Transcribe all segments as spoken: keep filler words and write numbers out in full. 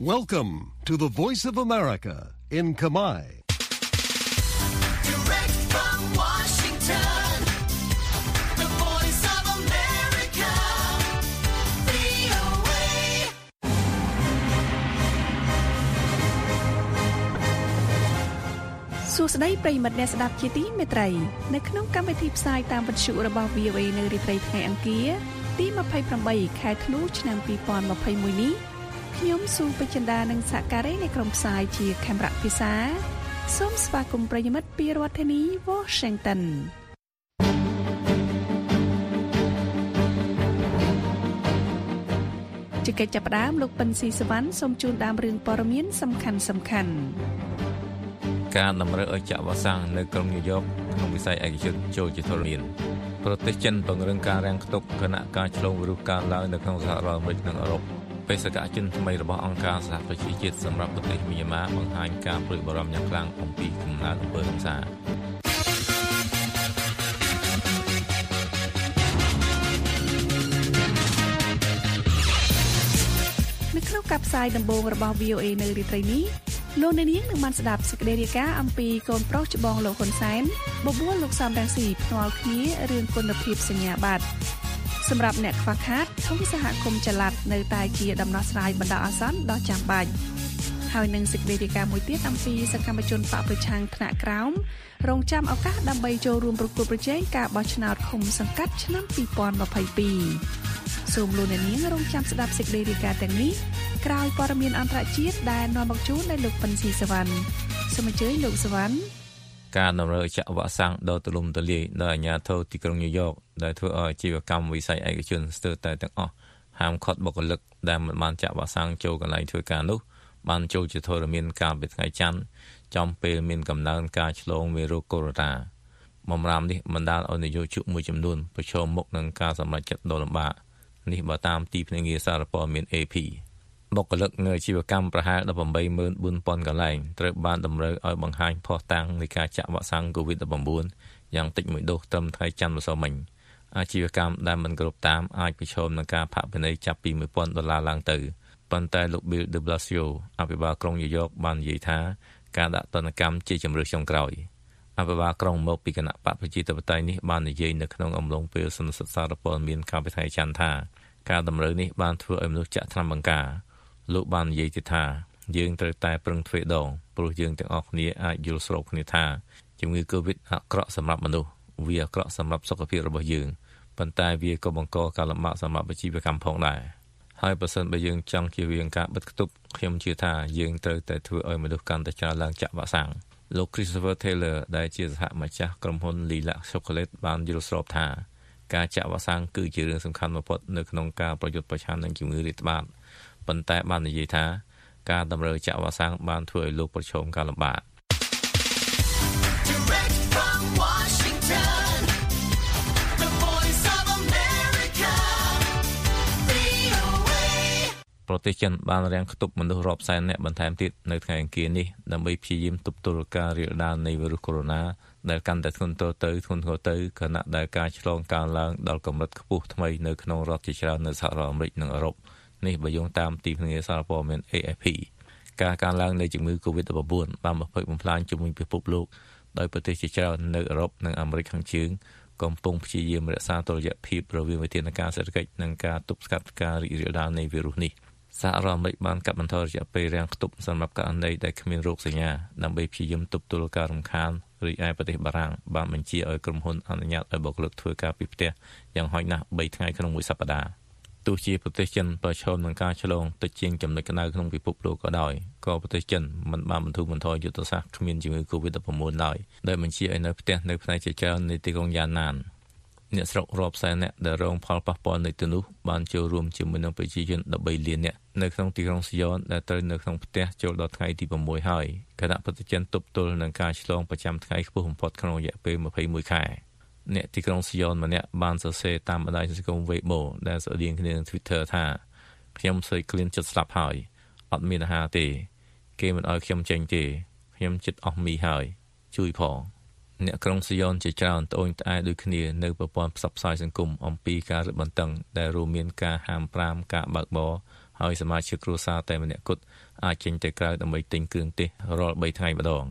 Welcome to the Voice of America in Khmer. Direct from Washington, the Voice of America, វី អូ เอសួស្តីប្រិយមិត្តអ្នកស្ដាប់ជាទីមេត្រីនៅក្នុងកម្មវិធីផ្សាយតាមវិទ្យុរបស់ វី អូ เอ នៅរាត្រីថ្ងៃអង្គារទីยี่สิบแปดខែធ្នូឆ្នាំยี่สิบยี่สิบเอ็ดនេះខ្ញុំស៊ូពេជ្រចិន្តានិងសហការីនៃក្រុមផ្សាយជាខេមរៈភាសាសូមស្វាគមន៍ប្រិយមិត្តពីរដ្ឋធានី Washington ជាកិច្ចចាប់ផ្ដើមលោកប៉ិនស៊ីសវណ្ណសូមជូនដើមរឿងព័ត៌មានសំខាន់សំខាន់ការតម្រូវឲ្យចាក់វ៉ាក់សាំងនៅក្រុងញូវយ៉កក្នុងវិស័យឯកជនចូលជាធរមានប្រទេសចិនពង្រឹងការរាំងខ្ទប់គណៈការឆ្លងវីរុសកើតឡើងនៅក្នុងសហរដ្ឋអាមេរិកនិងអឺរ៉ុបបេសកជនថ្មីរបស់អង្គការសហប្រជាជាតិសម្រាប់ប្រទេសមីយ៉ាន់ម៉ាបង្ហាញការព្រួយបារម្ភយ៉ាងខ្លាំងអំពីកំណើនអំពើហិង្សានៅក្នុងការផ្សាយដំបូងរបស់ វី អូ เอ នៅរាត្រីនេះលោកអ្នកនាងនឹងបានស្ដាប់សេចក្តីរាយការណ៍អំពីកូនប្រុសច្បងលោកហ៊ុនសែនបបួលលោកសំរងស៊ីផ្ទាល់គ្នារឿងគុណភាពសញ្ញាបត្រសម្រាប់អ្នកខ្វះខាតធំសហគមន៍ចល័តនៅតែជាដំណោះស្រាយបណ្ដោះអាសន្នដ៏ចាំបាច់ហើយនឹងសេចក្តីរាយការណ៍មួយទៀតអំពីសកម្មជនបកប្រឆាំងថ្នាក់ក្រោមរងចាំឱកាសដើម្បីចូលរួមប្រកួតប្រជែងការបោះឆ្នោតឃុំសង្កាត់ឆ្នាំยี่สิบยี่สิบสองសូមលោកអ្នកនាងរងចាំស្ដាប់សេចក្តីរាយការណ៍ទាំងនេះក្រោយព័ត៌មានអន្តរជាតិដែលនាំមកជូនដោយលោកប៉ិនស៊ីសវណ្ណសូមអញ្ជើញលោកសវណ្ណការតម្រូវចាក់វ៉ាក់សាំងដ៏ទូលំទូលាយដោយអាជ្ញាធរទីក្រុងញូវយ៉កដែលធ្វើឲ្យអាជីវកម្មវិស័យឯកជនស្ទើរតែទាំងអស់ហាមឃាត់បុគ្គលិកដែលមិនបានចាក់វ៉ាក់សាំងចូលកន្លែងធ្វើការនោះបានចូលជាធរមានកាលពីថ្ងៃច័ន្ទចំពេលមានកំណើនការឆ្លងមេរោគកូវីដ បម្រាមនេះបណ្ដាលឲ្យនយោជកមួយចំនួនប្រឈមមុខនឹងការសម្រេចចិត្តដ៏លំបាកនេះបើតាមទីភ្នាក់ងារសារព័ត៌មាន เอ พี បុគ្គលិកនៅអាជីវកម្មប្រហែល ដប់ប្រាំបីម៉ឺនបួនពាន់ កន្លែងត្រូវបានតម្រូវឲ្យបង្ហាញភស្តុតាងនៃការចាក់វ៉ាក់សាំង កូវីដ ដប់ប្រាំបួន យ៉ាងតិចមួយដូសត្រឹមថ្ងៃច័ន្ទម្សិលមិញអាជីវកម្មដែលមិនគ្រប់តាមអាចប្រឈមនឹងការផាកពិន័យចាប់ពីមួយពាន់ដុល្លារឡើងទៅប៉ុន្តែលោក Bill de Blasio អភិបាលក្រុងញូវយ៉កបាននិយាយថាការដាក់ទណ្ឌកម្មជាជំរឿនចុងក្រោយអភិបាលក្រុងមកពីគណៈបកប្រជាធិបតេយ្យនេះបាននិយាយនៅក្នុងអំឡុងពេលសន្និសីទសារព័ត៌មានកាលពីថ្ងៃច័ន្ទថាការតម្រូវនេះបានធ្វើឲ្យមនុស្សចាក់ថ្នាំបង្ការលោកបាននិយាយទៀតថាយើងត្រូវតែប្រឹងធ្វើដងព្រោះយើងទាំងអស់គ្នាអាចយល់ស្របគ្នាថាជំងឺ COVID អាក្រក់សម្រាប់មនុស្សវាអាក្រក់សម្រាប់សុខភាពរបស់យើងប៉ុន្តែវាក៏បង្កការលំបាកសម្រាប់អាជីវកម្មផងដែរហើយបើសិនបើយើងចង់ជៀសវាងការបិទគប់ខ្ញុំជឿថាយើងត្រូវតែធ្វើឲ្យមនុស្សកាន់តែច្រើនឡើងចាក់វ៉ាក់សាំងលោក Christopher Taylor ដែលជាសហម្ចាស់ក្រុមហ៊ុន Lilac Chocolate បានយល់ស្របថាការចាក់វ៉ាក់សាំងគឺជារឿងសំខាន់បំផុតនៅក្នុងការប្រយុទ្ធប្រឆាំងនឹងជំងឺរាតត្បាតប៉ុន្តែបាននិយាយថាការតម្រូវចាក់វ៉ាក់សាំងបានធ្វើឲ្យលោកប្រឈមការលំបាក Direct from Washington, the Voice of America, វី អូ เอប្រទេសចិនបានរាំងខ្ទប់មនុស្សរាប់សែននាក់បន្ថែមទៀតនៅថ្ងៃអង្គារនេះដើម្បីព្យាយាមទប់ទល់ការរាលដាលនៃវីរុសកូវីដ ដែលកាន់តែធ្ងន់ធ្ងរទៅធ្ងន់ធ្ងរទៅខណៈដែលការឆ្លងកើនឡើងដល់កម្រិតខ្ពស់ថ្មីនៅក្នុងរដ្ឋជាច្រើននៅសហរដ្ឋអាមេរិកនិងអឺរ៉ុបនេះបើយោងតាមទីភ្នាក់ងារសារព័ត៌មាន เอ เอฟ พี ការកើនឡើងនៃជំងឺ កូវីដ ដប់ប្រាំបួន បានបំផិតបំផ្លាញជំងឺពិភពលោកដោយប្រទេសជាច្រើននៅអឺរ៉ុបនិងអាមេរិកខាងជើងកំពុងព្យាយាមរក្សាតុល្យភាពរវាងវិធានការសេដ្ឋកិច្ចនិងការទប់ស្កាត់ការរីករាលដាលនៃវីរុសនេះសហរដ្ឋអាមេរិកបានកាត់បន្ថយរយៈពេលរាំងខ្ទប់សម្រាប់ករណីដែលគ្មានរោគសញ្ញាដើម្បីព្យាយាមទប់ទល់ការរំខានរីឯប្រទេសបារាំងបានបញ្ជាឲ្យក្រុមហ៊ុនអនុញ្ញាតឲ្យបុគ្គលិកធ្វើការពីផ្ទះយ៉ាងហោចណាស់បីថ្ងៃក្នុងមួយសប្តាហ៍ទោះជាប្រទេសចិនប្រឈមនឹងការឆ្លងតិចជាងចំណុចក្តៅក្នុងពិភពលោកក៏ដោយក៏ប្រទេសចិនមិនបានបន្ធូរបន្ថយយុទ្ធសាស្ត្រគ្មានជំងឺ កូវីដ ដប់ប្រាំបួន ឡើយដែលបញ្ជាឲ្យនៅផ្ទះនៅផ្នែកជាច្រើននៃទីក្រុងយ៉ាណានអ្នកស្រុករាប់សែនអ្នកដែលរងផលប៉ះពាល់នៃទីនោះបានចូលរួមជាមួយនឹងប្រជាជនដប់បីលានអ្នកនៅក្នុងទីក្រុងស៊ីយ៉នដែលត្រូវនៅក្នុងផ្ទះចូលដល់ថ្ងៃទី៦ហើយគណៈប្រតិជនទប់ទល់នឹងការឆ្លងប្រចាំថ្ងៃខ្ពស់បំផុតក្នុងរយៈពេលยี่สิบเอ็ดខែអ្នកទីក្រុងស៊ីយ៉នម្នាក់បានសរសេរតាមបណ្ដាញសង្គម Weibo ដែលស្រដៀងគ្នានឹង Twitter ថាខ្ញុំសើចឃ្លានចិត្តស្លាប់ហើយអត់មានអាហារទេគេមិនឲ្យខ្ញុំចេញទេខ្ញុំចិត្តអស់មីហើយជួយផងអ្នកក្រុងស៊ីយ៉នជាច្រើនត្អូញត្អែដូចគ្នានៅប្រព័ន្ធផ្សព្វផ្សាយសង្គមអំពីការរឹតបន្តឹងដែលរួមមានការហាមប្រាមការបើកបរហើយសមាជិកគ្រួសារតែម្នាក់គត់អាចចេញទៅក្រៅដើម្បីទិញគ្រឿងទេសរាល់បីថ្ងៃម្ដង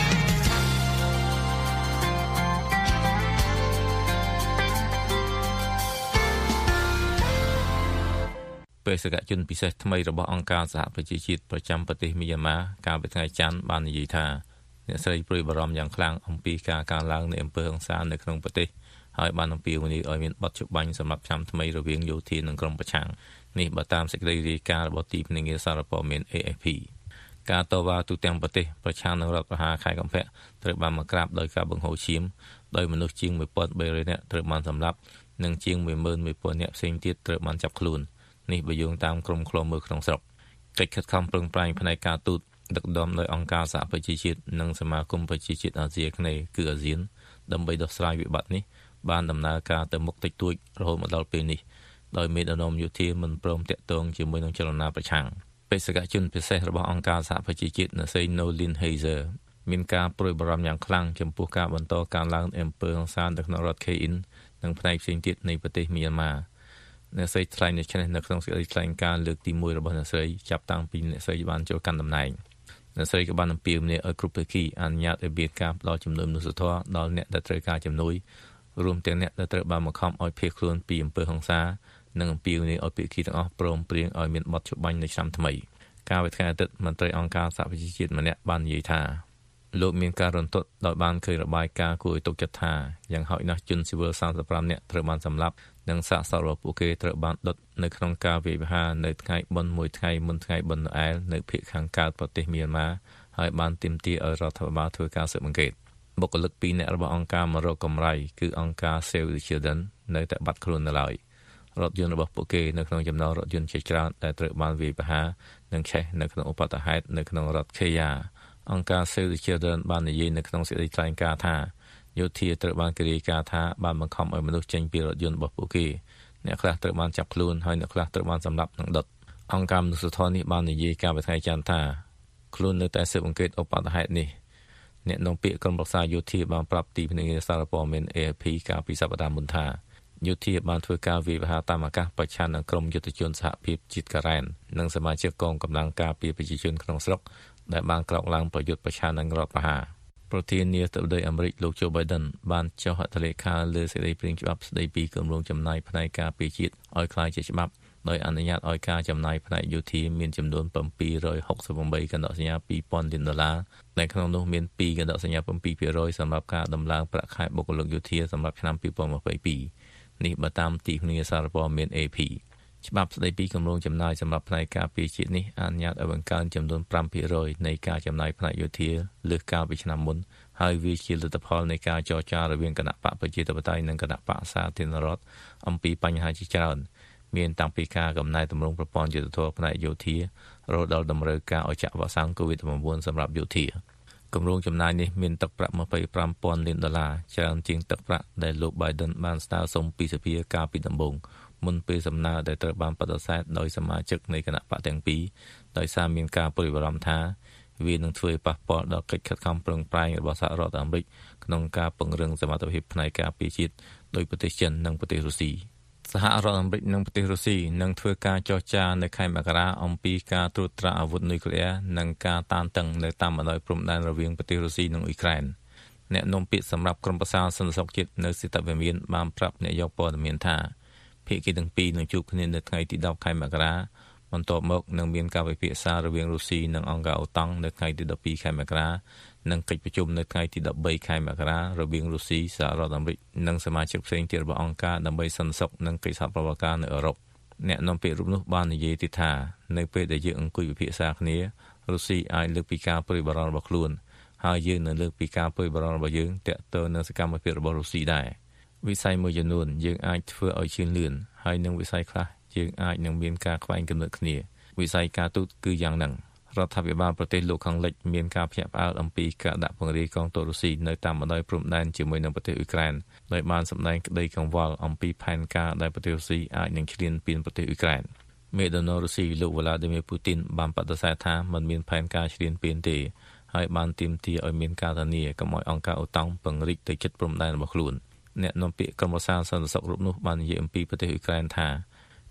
បេសកជនពិសេសថ្មីរបស់អង្គការសហប្រជាជាតិប្រចាំប្រទេសមីយ៉ាន់ម៉ាកាលពីថ្ងៃច័ន្ទបាននិយាយថាអ្នកស្រីព្រួយបារម្ភយ៉ាងខ្លាំងអំពីការកើនឡើងនៃអំពើហិង្សានៅក្នុងប្រទេសហើយបានអំពាវនាវឲ្យមានបទច្បាប់សម្រាប់ឆ្នាំថ្មីរវាងយោធានិងក្រុមប្រឆាំងនេះបើតាមសេចក្តីរាយការណ៍របស់ទីភ្នាក់ងារសារព័ត៌មាន A F P ការតវ៉ាទូទាំងប្រទេសប្រឆាំងនឹងរដ្ឋប្រហារខែកុម្ភៈត្រូវបានមកក្រាបដោយការបង្ហូរឈាមដោយមនុស្សជាង one thousand three hundred នាក់ត្រូវបានសម្លាប់និងជាង one thousand one hundred នាក់ផ្សេងទៀតត្រូវបានចាប់ខ្លួននេះបើយោងតាមក្រុមឃ្លាំមើលក្នុងស្រុកកិច្ចខិតខំប្រឹងប្រែងផ្នែកការទូតដឹកនាំដោយអង្គការសហប្រជាជាតិនិងសមាគមប្រជាជាតិអាស៊ីអាគ្នេយ៍គឺអាស៊ានដើម្បីដោះស្រាយវិបត្តិនេះបានដំណើរការទៅមុខតិចតួចរហូតមកដល់ពេលនេះដោយមេដឹកនាំយោធាមិនព្រមតាក់ទងជាមួយនឹងចលនាប្រឆាំងបេសកជនពិសេសរបស់អង្គការសហប្រជាជាតិអ្នកស្រី Noeleen Heyzer មានការព្រួយបារម្ភយ៉ាងខ្លាំងចំពោះការបន្តការឡើងអំពើហិង្សានៅក្នុងរដ្ឋ Khain និងផ្នែកផ្សេងទៀតនៃប្រទេសមីយ៉ាន់ម៉ាអ្នកស្រីថ្លែងនៅនេះនៅក្នុងសេចក្តីថ្លែងការណ៍លើកទីoneរបស់អ្នកស្រីចាប់តាំងពីអ្នកស្រីបានចូលកាន់តំណែងអ្នកស្រីក៏បានអំពាវនាវឲ្យគ្រប់ភាគីអនុញ្ញាតឲ្យមានការផ្តល់ជំនួយមនុស្សធម៌ដល់អ្នកដែលត្រូវការជំនួយរួមទាំងអ្នកដែលត្រូវបានបង្ខំឲ្យភៀសខ្លួនពីអំពើហិង្សានិងអំពាវនាវឲ្យភាគីទាំងអស់ព្រមព្រៀងឲ្យមានបទច្បាញ់នៅឆ្នាំថ្មីកាលពីថ្ងៃអាទិត្យមន្ត្រីអង្គការសហប្រជាជាតិម្នាក់បាននិយាយថាលោកមានការរំទត់ដោយបានឃើញរបាយការណ៍គួរឲ្យទុកចិត្តថាយ៉ាងហោចណាស់ជនស៊ីវិលthirty-fiveនាក់ត្រូវបានសម្លាប់និងសាកសពរបស់ពួកគេត្រូវបានដុតនៅក្នុងការវាយប្រហារនៅថ្ងៃបុណ្យមួយថ្ងៃមុនថ្ងៃបុណ្យណូអែលនៅភាគខាងកើតប្រទេសមីយ៉ាន់ម៉ាហើយបានទាមទារឲ្យរដ្ឋាភិបាលធ្វើការស៊ើបអង្កេតបុគ្គលិកពីរនាក់របស់អង្គការមករកកម្រៃគឺអង្គការ Save the Children នៅតែបាត់ខ្លួននៅឡើយរថយន្តរបស់ពួកគេនៅក្នុងចំណោមរថយន្តជាច្រើនដែលត្រូវបានវាយប្រហារនិងឆេះនៅក្នុងឧបទ្ទហេតុនៅក្នុងរដ្ឋ Kaya អង្គការ Save the Children បាននិយាយនៅក្នុងសេចក្តីថ្លែងការណ៍ថាយោធាត្រូវបានគេរាយការណ៍ថាបានបង្ខំឲ្យមនុស្សចេញពីរថយន្តរបស់ពួកគេអ្នកខ្លះត្រូវបានចាប់ខ្លួនហើយអ្នកខ្លះត្រូវបានសម្លាប់និងដុតអង្គការមនុស្សធម៌នេះបាននិយាយកាលពីថ្ងៃច័ន្ទថាខ្លួននៅតែស៊ើបអង្កេតឧបទ្ទហេតុនេះអ្នកនាំពាក្យក្រុមប្រឹក្សាយោធាបានប្រាប់ទីភ្នាក់ងារសារព័ត៌មាន A F P កាលពីសប្តាហ៍មុនថាយោធាបានធ្វើការវាយប្រហារតាមអាកាសប្រឆាំងនឹងក្រុមយុទ្ធជនសហភាពជាតិការ៉ែននិងសមាជិកកងកម្លាំងការពារប្រជាជនក្នុងស្រុកដែលបានក្រោកឡើងប្រយុទ្ធប្រឆាំងនឹងរដ្ឋប្រហារប្រធានាធិបតីអាមេរិកលោក Joe Biden បានចុះហត្ថលេខាលើសេចក្តីព្រាងច្បាប់ស្តីពីគម្រោងចំណាយផ្នែកការពារជាតិឲ្យក្លាយជាច្បាប់ដោយអនុញ្ញាតឲ្យការចំណាយផ្នែកយោធាមានចំនួនseven hundred sixty-eightកណ្ដោះសញ្ញាtwo thousandលានដុល្លារដែលក្នុងនោះមានtwoកណ្ដោះសញ្ញាseven percent សម្រាប់ការដំឡើងប្រាក់ខែបុគ្គលិកយោធាសម្រាប់ឆ្នាំtwenty twenty-twoនេះបើតាមទីភ្នាក់ងារសារព័ត៌មាន A P ច្បាប់ស្តីពីគម្រោងចំណាយសម្រាប់ផ្នែកការពារជាតិនេះអនុញ្ញាតឲ្យបង្កើនចំនួនfive percent នៃការចំណាយផ្នែកយោធាលើសកាលពីឆ្នាំមុនហើយវាជាលទ្ធផលនៃការចរចារវាងគណៈបកប្រជាធិបតេយ្យនិងគណៈបកសាធារណរដ្ឋអំពីបញ្ហាជាច្រើនមានតាំងពីការកំណែតម្រង់ប្រព័ន្ធយុត្តិធម៌ផ្នែកយោធារហូតដល់តម្រូវការឲ្យចាក់វ៉ាក់សាំង COVID nineteen សម្រាប់យោធាគម្រោងចំណាយនេះមានទឹកប្រាក់twenty-five thousandលានដុល្លារច្រើនជាងទឹកប្រាក់ដែលលោក Biden បានស្នើសុំពីសភាកាលពីដំបូងមុនពេលសំណើដែលត្រូវបានបដិសេធដោយសមាជិកនៃគណៈបកទាំងពីរដោយសារមានការព្រួយបារម្ភថាវានឹងធ្វើឲ្យប៉ះពាល់ដល់កិច្ចខិតខំប្រឹងប្រែងរបស់សហរដ្ឋអាមេរិកក្នុងការពង្រឹងសមត្ថភាពផ្នែកការពារជាតិដោយប្រទេសចិននិងប្រទេសរុស្ស៊ីសហរដ្ឋអាមេរិកនិងប្រទេសរុស្ស៊ីនឹងធ្វើការចរចានៅខែមករាអំពីការត្រួតត្រាអាវុធនុយក្លេអ៊ែរនិងការតានតឹងនៅតាមបណ្ដោយព្រំដែនរវាងប្រទេសរុស្ស៊ីនិងអ៊ុយក្រែនអ្នកនាំពាក្យសម្រាប់ក្រុមប្រឹក្សាសន្តិសុខជាតិនៅសេតវិមានបានប្រាប់អ្នកយកព័ត៌មានថាភាគីទាំងពីរនឹងជួបគ្នានៅថ្ងៃទីtenខែមករាបន្ទាប់មកនឹងមានការពិភាក្សារវាងរុស្ស៊ីនិងអង្គការអូតាំងនៅថ្ងៃទីtwelveខែមករានិងកិច្ចប្រជុំនៅថ្ងៃទីthirteenខែមករារវាងរុស្ស៊ីសហរដ្ឋអាមេរិកនិងសមាជិកផ្សេងទៀតរបស់អង្គការដើម្បីសន្តិសុខនិងកិច្ចសហប្រតិបត្តិការនៅអឺរ៉ុបអ្នកនាំពាក្យរូបនោះបាននិយាយទៀតថានៅពេលដែលយើងអង្គុយពិភាក្សាគ្នារុស្ស៊ីអាចលើកពីការព្រួយបារម្ភរបស់ខ្លួនហើយយើងនឹងលើកពីការព្រួយបារម្ភរបស់យើងទាក់ទងនឹងសកម្មភាពរបស់រុស្ស៊ីដែរវិស័យមួយចំនួនយើងអាចធ្វើឲ្យជឿនលឿនហើយនឹងវិស័យខ្លះយើងអាចនឹងមានការខ្វែងគំនិតគ្នាវិស័យការទូតគឺយ៉ាងហ្នឹងរដ្ឋាភិបាលប្រទេសលោកខាងលិចមានការភ្ញាក់ផ្អើលអំពីការដាក់ពង្រាយកងទ័ពរុស្ស៊ីនៅតាមបណ្ដោយព្រំដែនជាមួយនឹងប្រទេសអ៊ុយក្រែនដោយបានសម្ដែងក្តីកង្វល់អំពីផែនការដែលប្រទេសរុស្ស៊ីអាចនឹងឈ្លានពានប្រទេសអ៊ុយក្រែនមេដឹកនាំរុស្ស៊ីលោក Vladimir Putin បានបដិសេធថាមិនមានផែនការឈ្លានពានទេហើយបានទាមទារឲ្យមានការធានាកុំឲ្យអង្គការអូតាំងពង្រីកទៅជិតព្រំដែនរបស់ខ្លួនអ្នកនាំពាក្យក្រុមប្រឹក្សាសន្តិសុខរូបនោះបាននិយាយអំពីប្រទេសអ៊ុយក្រែនថា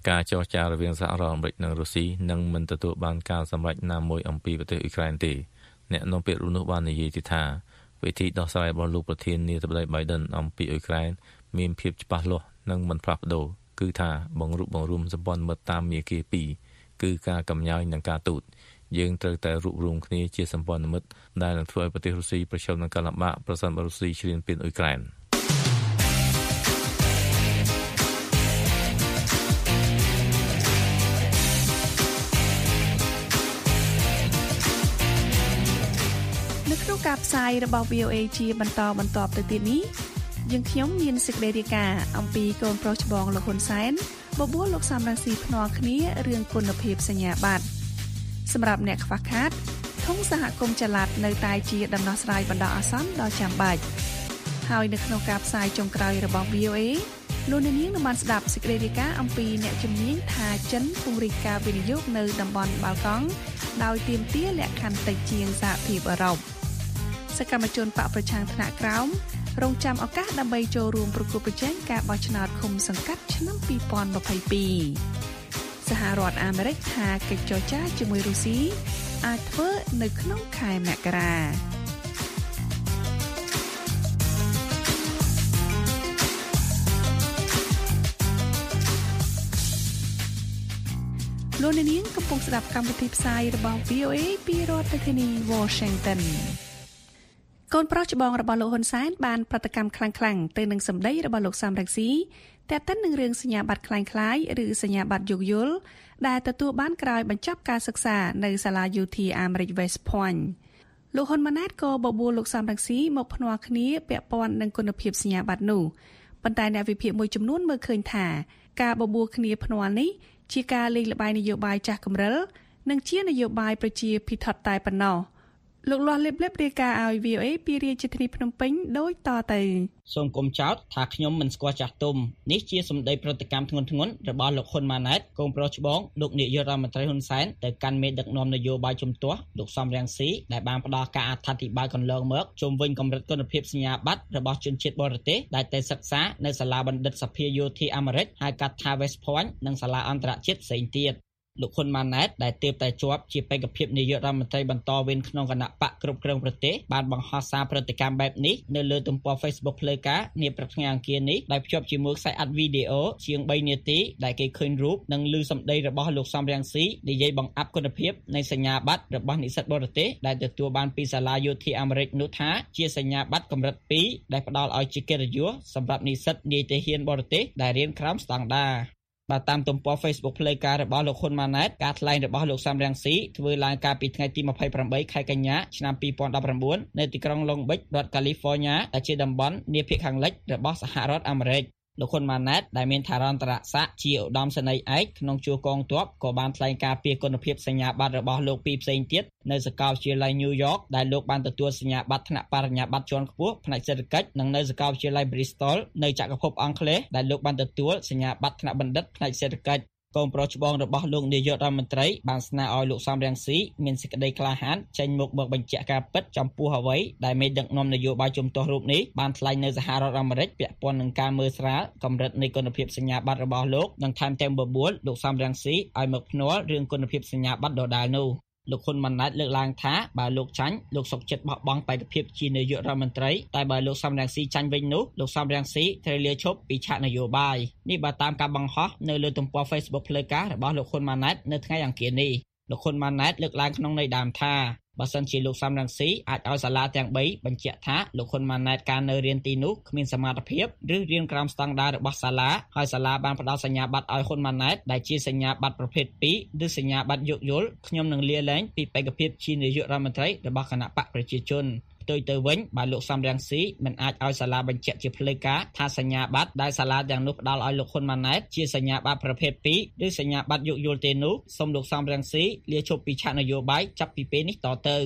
ការចរចារវាងសហរដ្ឋអាមេរិកនិងរុស្ស៊ីនឹងមិនទទួលបានការសម្រេចណាមួយអំពីប្រទេសអ៊ុយក្រែនទេអ្នកនាំពាក្យនោះបាននិយាយទៀតថាវិធីដោះស្រាយរបស់លោកប្រធានាធិបតី Biden អំពីអ៊ុយក្រែនមានភាពច្បាស់លាស់និងមិនផ្លាស់ប្ដូរគឺថាបង្រួបបង្រួមសម្ព័ន្ធមិត្តតាមមាគ៌ាពីរគឺការកំញាយនិងការទូតយើងត្រូវតែរួបរวมគ្នាជាសម្ព័ន្ធមិត្តដែលនឹងធ្វើឲ្យប្រទេសរុស្ស៊ីប្រឈមនឹងការលំបាកប្រសិនបើរុស្ស៊ីឈ្លានពានអ៊ុយក្រែននៅក្នុងការផ្សាយរបស់ វី អូ អេ ជាបន្តបន្ទាប់ទៅទៀតនេះយើងខ្ញុំមានសេចក្តីរាយការណ៍អំពីកូនប្រុសច្បងលោកហ៊ុនសែនបបួលលោកសំរងស៊ីភ្នាល់គ្នារឿងគុណភាពសញ្ញាបត្រសម្រាប់អ្នកខ្វះខាតធំសហគមន៍ចល័តនៅតែជាដំណោះស្រាយបណ្ដោះអាសន្នដ៏ចាំបាច់ហើយនៅក្នុងការផ្សាយចុងក្រោយរបស់ វី អូ អេ លោកនាងនឹងបានស្ដាប់សេចក្តីរាយការណ៍អំពីអ្នកជំនាញថាចិនពង្រីកការវិនិយោគនៅតំបន់បាល់កង់ដោយទាមទារលក្ខខណ្ឌតិចជាងសហភាពអឺរ៉ុបសកម្មជនបកប្រឆាំងថ្នាក់ក្រោមរងចាំឱកាសដើម្បីចូលរួមប្រគល់ប្រជែងការបោះឆ្នោតឃុំសង្កាត់ឆ្នាំពីរពាន់ម្ភៃពីរសហរដ្ឋអាមេរិកថាកិច្ចចរចាជាមួយរុស្ស៊ីអាចធ្វើនៅក្នុងខែមករាលោកនាងកំពុងស្ដាប់កម្មវិធីផ្សាយរបស់ វី អូ អេ ពីរដ្ឋធានី Washingtonកូនប្រុសច្បងរបស់លោកហ៊ុនសែនបានប្រតិកម្មខ្លាំងៗទៅនឹងសម្ដីរបស់លោកសំរងស៊ីតែតែនឹងរឿងសញ្ញាបត្រคล้ายៗឬសញ្ញាបត្រយោគយល់ដែលទទួលបានក្រោយបញ្ចប់ការសិក្សានៅសាលាយោធាអាមេរិក West Point លោកហ៊ុនម៉ាណែតក៏បបួលលោកសំរងស៊ីមកភ្នាល់គ្នាពាក់ព័ន្ធនឹងគុណភាពសញ្ញាបត្រនោះប៉ុន្តែអ្នកវិភាគមួយចំនួនមើលឃើញថាការបបួលគ្នាភ្នាល់នេះជាការលេងល្បែងនយោបាយចាស់កម្រិលនិងជានយោបាយប្រជាភិថុតតែប៉ុណ្ណោះលោកលាស់លេបលេបរាយការណ៍ឲ្យ វី អូ អេ ពីរាជធានីភ្នំពេញដូចតទៅសូមកុំចោទថាខ្ញុំមិនស្គាល់ចាស់ទុំនេះជាសម្ដីប្រតិកម្មធ្ងន់ធ្ងររបស់លោកហ៊ុនម៉ាណែតកូនប្រុសច្បងលោកនាយករដ្ឋមន្ត្រីហ៊ុនសែនទៅកាន់មេដឹកនាំនយោបាយជំទាស់លោកសំរងស៊ីដែលបានផ្ដល់ការអត្ថាធិប្បាយកន្លងមកជុំវិញកម្រិតគុណភាពសញ្ញាបត្ររបស់ជនជាតិបរទេសដែលទៅសិក្សានៅសាលាបណ្ឌិតសភាយោធាអាមេរិកហៅកាត់ថា West Point និងសាលាអន្តរជាតិផ្សេងទៀតលោកហ៊ុនម៉ាណែតដែលទើបតែជាប់ជាបេក្ខភាពនាយករដ្ឋមន្ត្រីបន្តវេនក្នុងគណៈបកគ្រប់គ្រងប្រទេសបានបង្ហោះសារប្រតិកម្មបែបនេះនៅលើទំព័រ Facebook ផ្លូវការនាព្រឹកថ្ងៃអង្គារនេះដោយភ្ជាប់ជាមួយខ្សែអត្ថវីដេអូជាងបីនាទីដែលគេឃើញរូបនិងឮសម្ដីរបស់លោកសំរងស៊ីនិយាយបង្អាប់គុណភាពនៃសញ្ញាបត្ររបស់និស្សិតបរទេសដែលទទួលបានពីសាលាយោធាអាមេរិកនោះថាជាសញ្ញាបត្រកម្រិតពីរដែលផ្ដល់ឲ្យជាកិត្តិយសសម្រាប់និស្សិតនាយទាហានបរទេសដែលរៀនក្រោមស្តង់ដារបាទតាមទំព័រ Facebook ផ្លូវការរបស់លោកហ៊ុនម៉ាណែតការថ្លែងរបស់លោកសំរងស៊ីធ្វើឡើងកាលពីថ្ងៃទីម្ភៃប្រាំបីខែកញ្ញាឆ្នាំពីរពាន់ដប់ប្រាំបួននៅទីក្រុង Long Beach រដ្ឋ California ដែលជាតំបន់នាភាគខាងលិចរបស់សហរដ្ឋអាមេរិកលោកហ៊ុនម៉ាណែតដែលមានឋានន្តរស័ក្តិជាឧត្តមសេនីយ៍ឯកក្នុងជួរកងទ័ពក៏បានថ្លែងការពីគុណភាពសញ្ញាបត្ររបស់លោកពីរផ្សេងទៀតនៅសាកលវិទ្យាល័យ New York ដែលលោកបានទទួលសញ្ញាបត្រថ្នាក់បរិញ្ញាបត្រជាន់ខ្ពស់ផ្នែកសេដ្ឋកិច្ចនិងនៅសាកលវិទ្យាល័យ Bristol នៅចក្រភពអង់គ្លេសដែលលោកបានទទួលសញ្ញាបត្រថ្នាក់បណ្ឌិតផ្នែកសេដ្ឋកិច្ចកូនប្រុសច្បងរបស់លោកនាយករដ្ឋមន្ត្រីបានស្នើឲ្យលោកសំរងស៊ីមានសេចក្តីក្លាហានចេញមុខមកបញ្ជាក់ការពិតចំពោះអ្វីដែលមេដឹកនាំនយោបាយជំទាស់រូបនេះបានថ្លែងនៅសហរដ្ឋអាមេរិកពាក់ព័ន្ធនឹងការមើលស្រាលកម្រិតនៃគុណភាពសញ្ញាបត្ររបស់លោកនិងថែមទាំងបបួលលោកសំរងស៊ីឲ្យមកភ្នាល់រឿងគុណភាពសញ្ញាបត្រដដែលនោះលោកហ៊ុនម៉ាណែតលើកឡើងថាបើលោកចាញ់លោកសុកចិត្តបោះបង់បេក្ខភាពជានាយករដ្ឋមន្ត្រីតែបើលោកសំរងស៊ីចាញ់វិញនោះលោកសំរងស៊ីត្រូវលាឈប់ពីឆាកនយោបាយនេះបើតាមការបង្ហោះនៅលើទំព័រ Facebook ផ្លូវការរបស់លោកហ៊ុនម៉ាណែតនៅថ្ងៃអង្គារនេះលោកហ៊ុនម៉ាណែតលើកឡើងក្នុងន័យដើមថាបើសិនជាលោកសំរងស៊ីអាចឲ្យសាលាទាំងបីបញ្ជាក់ថាលោកហ៊ុនម៉ាណែតការនៅរៀនទីនោះគ្មានសមត្ថភាពឬរៀនក្រោមស្តង់ដាររបស់សាលាហើយសាលាបានផ្ដល់សញ្ញាបត្រឲ្យហ៊ុនម៉ាណែតដែលជាសញ្ញាបត្រប្រភេទពីរឬសញ្ញាបត្រយោគយល់ខ្ញុំនឹងលាលែងពីបេក្ខភាពជានាយករដ្ឋមន្ត្រីរបស់គណៈបកប្រជាជនផ្ទុយទៅវិញបើលោកសំរងស៊ីមិនអាចឲ្យសាលាបញ្ជាក់ជាផ្លូវការថាសញ្ញាបត្រដែលសាលាទាំងនោះផ្ដល់ឲ្យលោកហ៊ុនម៉ាណែតជាសញ្ញាបត្រប្រភេទពីរឬសញ្ញាបត្រយោគយល់ទេនោះសូមលោកសំរងស៊ីលាឈប់ពីឆាកនយោបាយចាប់ពីពេលនេះតទៅ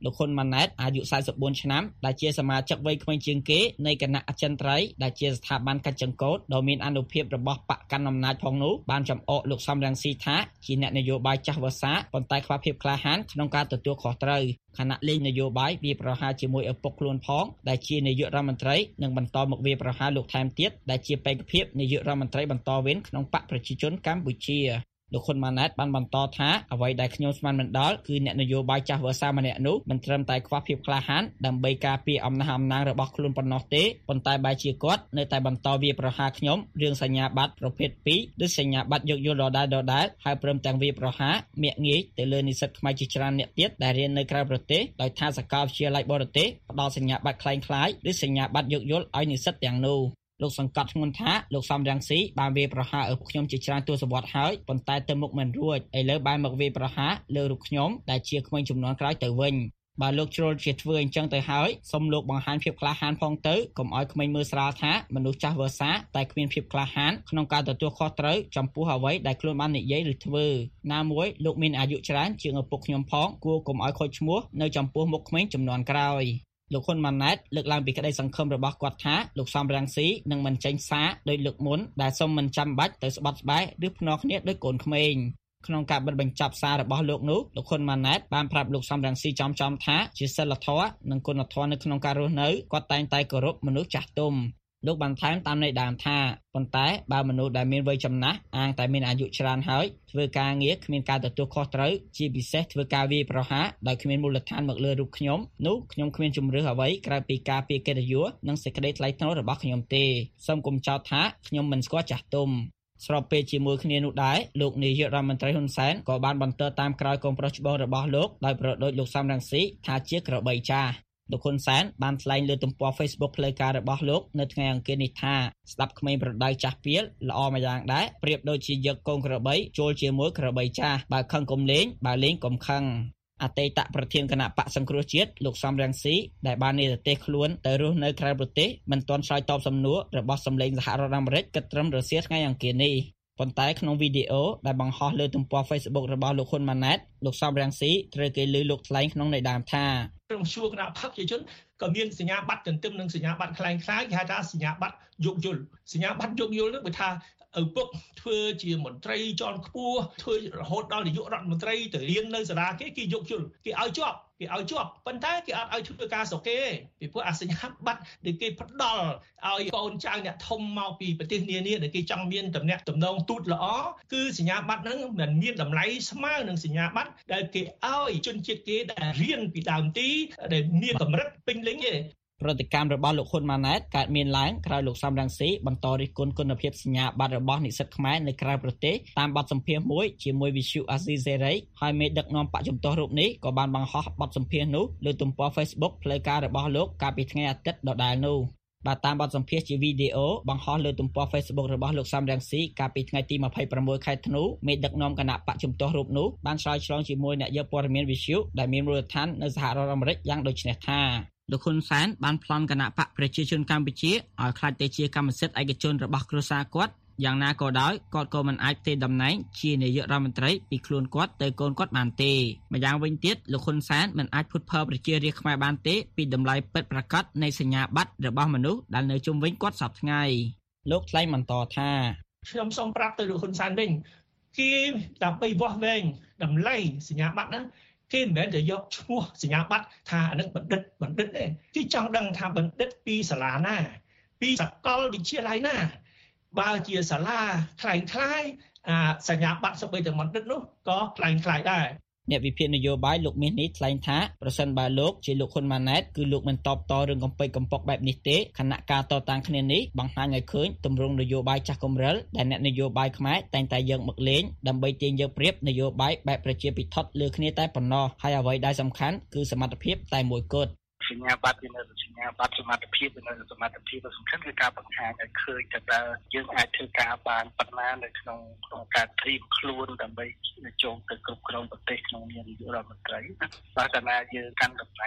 លោកហ៊ុនម៉ាណែតអាយុ สี่สิบสี่ ឆ្នាំដែលជាសមាជិកវ័យក្មេងជាងគេនៃគណៈអចិន្ត្រៃយ៍ដែលជាស្ថាប័នកាច់ចង្កូតដ៏មានអានុភាពរបស់បកកាន់អំណាចផងនោះបានចំអកលោកសំរងស៊ីថាជាអ្នកនយោបាយចាស់វស្សាប៉ុន្តែខ្វះភាពក្លាហានក្នុងការទទួលខុសត្រូវខណៈលេងនយោបាយវាប្រហារជាមួយឪពុកខ្លួនផងដែលជានាយករដ្ឋមន្ត្រីនិងបន្តមកវាប្រហារលោកថែមទៀតដែលជាបេក្ខភាពនាយករដ្ឋមន្ត្រីបន្តវេនក្នុងបកប្រជាជនកម្ពុជាលោកហ៊ុនម៉ាណែតបានបន្តថាអ្វីដែលខ្ញុំស្មានមិនដល់គឺអ្នកនយោបាយចាស់វស្សាម្នាក់នោះមិនត្រឹមតែខ្វះភាពក្លាហានដើម្បីការពារអំណះអំណាងរបស់ខ្លួនប៉ុណ្ណោះទេប៉ុន្តែបែរជាគាត់នៅតែបន្តវាប្រហារខ្ញុំរឿងសញ្ញាបត្រប្រភេទពីរឬសញ្ញាបត្រយោគយល់ដដែលដដែលហើយព្រមទាំងវាប្រហារមាក់ងាយទៅលើនិស្សិតខ្មែរជាច្រើនអ្នកទៀតដែលរៀននៅក្រៅប្រទេសដោយថាសាកលវិទ្យាល័យបរទេសផ្ដល់សញ្ញាបត្រคล้ายៗឬសញ្ញាបត្រយោគយល់ឲ្យនិស្សិតទាំងនោះលោកសង្កត់ធ្ងន់ថាលោកសំរងស៊ីបានវាប្រហារឪពុកខ្ញុំជាច្រើនទសវត្សរ៍ហើយប៉ុន្តែទៅមុខមិនរួចឥឡូវបានមកវាប្រហារលើរូបខ្ញុំដែលជាក្មេងជំនាន់ក្រោយទៅវិញបើលោកជ្រុលជាធ្វើអញ្ចឹងទៅហើយសូមលោកបង្ហាញភាពក្លាហានផងទៅកុំឲ្យក្មេងមើលស្រាលថាមនុស្សចាស់វស្សាតែគ្មានភាពក្លាហានក្នុងការទទួលខុសត្រូវចំពោះអ្វីដែលខ្លួនបាននិយាយឬធ្វើណាមួយលោកមានអាយុច្រើនជាងឪពុកខ្ញុំផងគួរកុំឲ្យខូចឈ្មោះនៅចំពោះមុខក្មេងជំនាន់ក្រោយលោកហ៊ុនម៉ាណែតលើកឡើងពីក្តីសង្ឃឹមរបស់គាត់ថាលោកសំរងស៊ីនឹងមិនចេញសារដោយលើកមុនដែលសុំមិនចាំបាច់ទៅស្បត់ស្បែកឬភ្នាល់គ្នាដោយកូនក្មេងក្នុងការបិទបញ្ចប់សាររបស់លោកនោះលោកហ៊ុនម៉ាណែតបានប្រាប់លោកសំរងស៊ីចំចំថាជាសិលធម៌និងគុណធម៌នៅក្នុងការរស់នៅគាត់តែងតែគោរពមនុស្សចាស់ទុំលោកបានថែមតាមន័យដើមថាប៉ុន្តែបើមនុស្សដែលមានវ័យចំណាស់អាងតែមានអាយុច្រើនហើយធ្វើការងារគ្មានការទទួលខុសត្រូវជាពិសេសធ្វើការវាយប្រហារដោយគ្មានមូលដ្ឋានមកលើរូបខ្ញុំនោះខ្ញុំគ្មានជំរឿសអ្វីក្រៅពីការពារកិត្តិយសនិងសេចក្តីថ្លៃថ្នូររបស់ខ្ញុំទេសូមកុំចោទថាខ្ញុំមិនស្គាល់ចាស់ទុំស្របពេលជាមួយគ្នានោះដែរលោកនាយករដ្ឋមន្ត្រីហ៊ុនសែនក៏បានបន្តតាមក្រោយកូនប្រុសច្បងរបស់លោកដោយប្រដូចលោកសំរងស៊ីថាជាក្របីចាស់លោកហ៊ុនសែនបានថ្លែងលើទំព័រ Facebook ផ្លូវការរបស់លោកនៅថ្ងៃអង្គារនេះថាស្ដាប់ក្មេងប្រដៅចាស់ពៀលល្អមួយយ៉ាងដែរប្រៀបដូចជាយកកូនក្របីចូលជាមួយក្របីចាស់បើខឹងកុំលេងបើលេងកុំខឹងអតីតប្រធានគណៈបកសង្គ្រោះជាតិលោកសំរងស៊ីដែលបាននិរទេសខ្លួនទៅរស់នៅក្រៅប្រទេសមិនទាន់ឆ្លើយតបសំណួររបស់សម្លេងសហរដ្ឋអាមេរិកគិតត្រឹមរសៀលថ្ងៃអង្គារនេះប៉ុន្តែក្នុងវីដេអូដែលបង្ហោះលើទំព័រ Facebook របស់លោកហ៊ុនម៉ាណែតលោកសំរងស៊ីត្រូវគេលើលោកថ្លែងក្នុងន័យដើមថាក្នុងជួរគណៈបកប្រជាជនក៏មានសញ្ញាបត្រទន្ទឹមនឹងសញ្ញាបត្រคล้ายៗគេហៅថាសញ្ញាបត្រយោគយល់សញ្ញាបត្រយោគយល់នោះបើថាឪពុកធ្វើជាមន្ត្រីជាន់ខ្ពស់ធ្វើរហូតដល់នាយករដ្ឋមន្ត្រីទៅរៀននៅសាលាគេគេយោគយល់គេឲ្យជាប់គេឲ្យជាប់ប៉ុន្តែគេអត់ឲ្យធ្វើការស្រុកគេពីព្រោះអាសញ្ញាបត្រដែលគេផ្ដល់ឲ្យកូនចៅអ្នកធំមកពីប្រទេសនានាដែលគេចង់មានតំណែងតំណងទូតល្អគឺសញ្ញាបត្រហ្នឹងមិនមានតម្លៃស្មើនឹងសញ្ញាបត្រដែលគេឲ្យជនជាតិគេដែលរៀនពីដើមទីដែលមានកម្រិតពេញលេញទេប្រតិកម្មរបស់លោកហ៊ុនម៉ាណែតកើតមានឡើងក្រោយលោកសំរងស៊ីបន្តរិះគន់គុណភាពសញ្ញាបត្ររបស់និស្សិតខ្មែរនៅក្រៅប្រទេសតាមបទសម្ភាសន៍មួយជាមួយវិទ្យុអាស៊ីសេរីហើយមេដឹកនាំបកជំទាស់រូបនេះក៏បានបង្ហោះបទសម្ភាសន៍នោះលើទំព័រ Facebook ផ្លូវការរបស់លោកកាលពីថ្ងៃអាទិត្យដដែលនោះបាទតាមបទសម្ភាសន៍ជាវីដេអូបង្ហោះលើទំព័រ Facebook របស់លោកសំរងស៊ីកាលពីថ្ងៃទីยี่สิบหกខែធ្នូមេដឹកនាំគណៈបកជំទាស់រូបនោះបានឆ្លើយឆ្លងជាមួយអ្នកយកព័ត៌មានវិទ្យុដែលមានមូលដ្ឋាននៅសហរដ្ឋអាមេរិកយ៉ាងដូចនេះថាលោកហ៊ុនសែនបានប្លន់គណៈបកប្រជាជនកម្ពុជាឲ្យខ្លាចទៅជាកម្មសិទ្ធិឯកជនរបស់គ្រួសារគាត់យ៉ាងណាក៏ដោយគាត់ក៏មិនអាចផ្ទេរតំណែងជានាយករដ្ឋមន្ត្រីពីខ្លួនគាត់ទៅកូនគាត់បានទេម្យ៉ាងវិញទៀតលោកហ៊ុនសែនមិនអាចភុតភើប្រជារាស្ត្រខ្មែរបានទេពីតម្លៃពិតប្រាកដនៃសញ្ញាបត្ររបស់មនុស្សដែលនៅជុំវិញគាត់សពថ្ងៃលោកថ្លែងបន្តថាខ្ញុំសូមប្រាប់ទៅលោកហ៊ុនសែនវិញគេដើម្បីវាស់វែងតម្លៃសញ្ញាបត្រហ្នឹងគេមិនមែនតែយកឈ្មោះសញ្ញាបត្រថាអានឹងបណ្ឌិតបណ្ឌិតទេគេចង់ដឹងថាបណ្ឌិតពីសាលាណាពីសាកលវិទ្យាល័យណាបើជាសាលាខ្លាំងខ្លាយអាសញ្ញាបត្រសម្បីតែបណ្ឌិតនោះក៏ខ្លាំងខ្លាយដែរអ្នកវិភាគនយោបាយលោកមាសនេះថ្លែងថាប្រសិនបើលោកជាលោកហ៊ុនម៉ាណែតគឺលោកមិនតបតរឿងកំពេចកំប៉ុកបែបនេះទេខណៈការតតាំងគ្នានេះបង្ហាញឲ្យឃើញទម្រង់នយោបាយចាស់គំរិលដែលអ្នកនយោបាយខ្មែរតែងតែយកមកលេងដើម្បីទាញយកប្រៀបនយោបាយបែបប្រជាពិធលើគ្នាតែប៉ុណ្ណោះហើយអ្វីដែលសំខាន់គឺសមត្ថភាពតែមួយគត់សញ្ញាបត្រវានៅសញ្ញាបត្រសមត្ថភាពវានៅសមត្ថភាពសំខាន់គឺការបង្ហាញឲ្យឃើញថាតើយើងអាចធ្វើការបានប៉ុណ្ណានៅក្នុងក្នុងការត្រៀមខ្លួនដើម្បីចូលទៅគ្រប់គ្រងប្រទេសក្នុងនាមនាយករដ្ឋមន្ត្រីបើកាលណាយើងកាន់តំណែង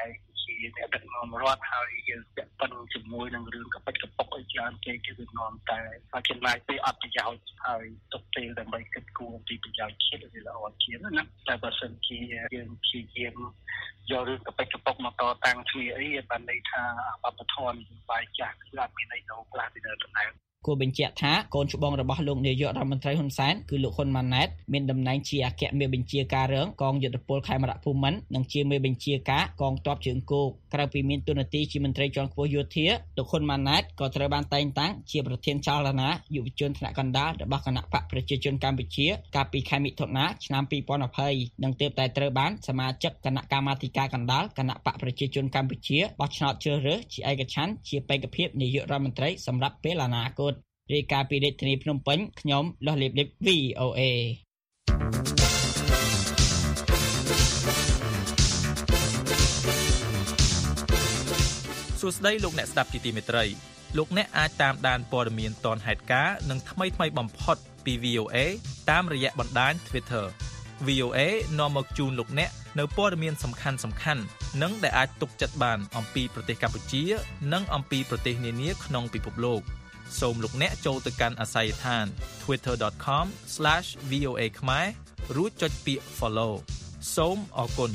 ជាអ្នកដឹកនាំរដ្ឋហើយយើងពាក់ព័ន្ធជាមួយនឹងរឿងកបិតកប៉ុកឲ្យច្រើនគេគេវានាំតែចំណាយពេលអត់ប្រយោជន៍ហើយទុកពេលដើម្បីគិតគូរពីប្រយោជន៍ជាតិវាល្អជាងណាតែបើសិនជាយើងព្យាយាមយករឿងកបិតកប៉ុកមកតតាំងគ្នាអីបានន័យថាបបធននយោបាយចាស់គឺអត់មានអីទៅខ្លះពីនៅតំណែងគួរបញ្ជាក់ថាកូនច្បងរបស់លោកនាយករដ្ឋមន្ត្រីហ៊ុនសែនគឺលោកហ៊ុនម៉ាណែតមានតំណែងជាអគ្គមេបញ្ជាការរងកងយុទ្ធពលខេមរភូមិន្ទនិងជាមេបញ្ជាការកងទ័ពជើងគោកក្រៅពីមានតួនាទីជាមន្ត្រីជាន់ខ្ពស់យោធាលោកហ៊ុនម៉ាណែតក៏ត្រូវបានតែងតាំងជាប្រធានចលនាយុវជនថ្នាក់កណ្ដាលរបស់គណៈបកប្រជាជនកម្ពុជាកាលពីខែមិថុនាឆ្នាំពីរពាន់ยี่สิบនិងទើបតែត្រូវបានសមាជិកគណៈកម្មាធិការកណ្ដាលគណៈបកប្រជាជនកម្ពុជាបោះឆ្នោតជ្រើសរើសជាឯកច្ឆន្ទជាបេក្ខភាពនាយករដ្ឋមន្ត្រីសម្រាប់ពេលអនាគតរាយការណ៍ពីរាជធានីភ្នំពេញខ្ញុំលោះលៀបលៀប វី អូ เอសួស្តីលោកអ្នកស្ដាប់ជាទីមេត្រីលោកអ្នកអាចតាមដានព័ត៌មានទាន់ហេតុការណ៍និងថ្មីថ្មីបំផុតពី វី អូ เอ តាមរយៈបណ្ដាញ Twitter វី អូ เอ នាំមកជូនលោកអ្នកនៅព័ត៌មានសំខាន់សំខាន់និងដែលអាចទុកចិត្តបានអំពីប្រទេសកម្ពុជានិងអំពីប្រទេសនានាក្នុងពិភពលោកសូមលោកអ្នកចូលទៅកាន់អាសយដ្ឋាន twitter dot com slash v o a ខ្មែររួចចុចពាក្យ follow សូមអរគុណ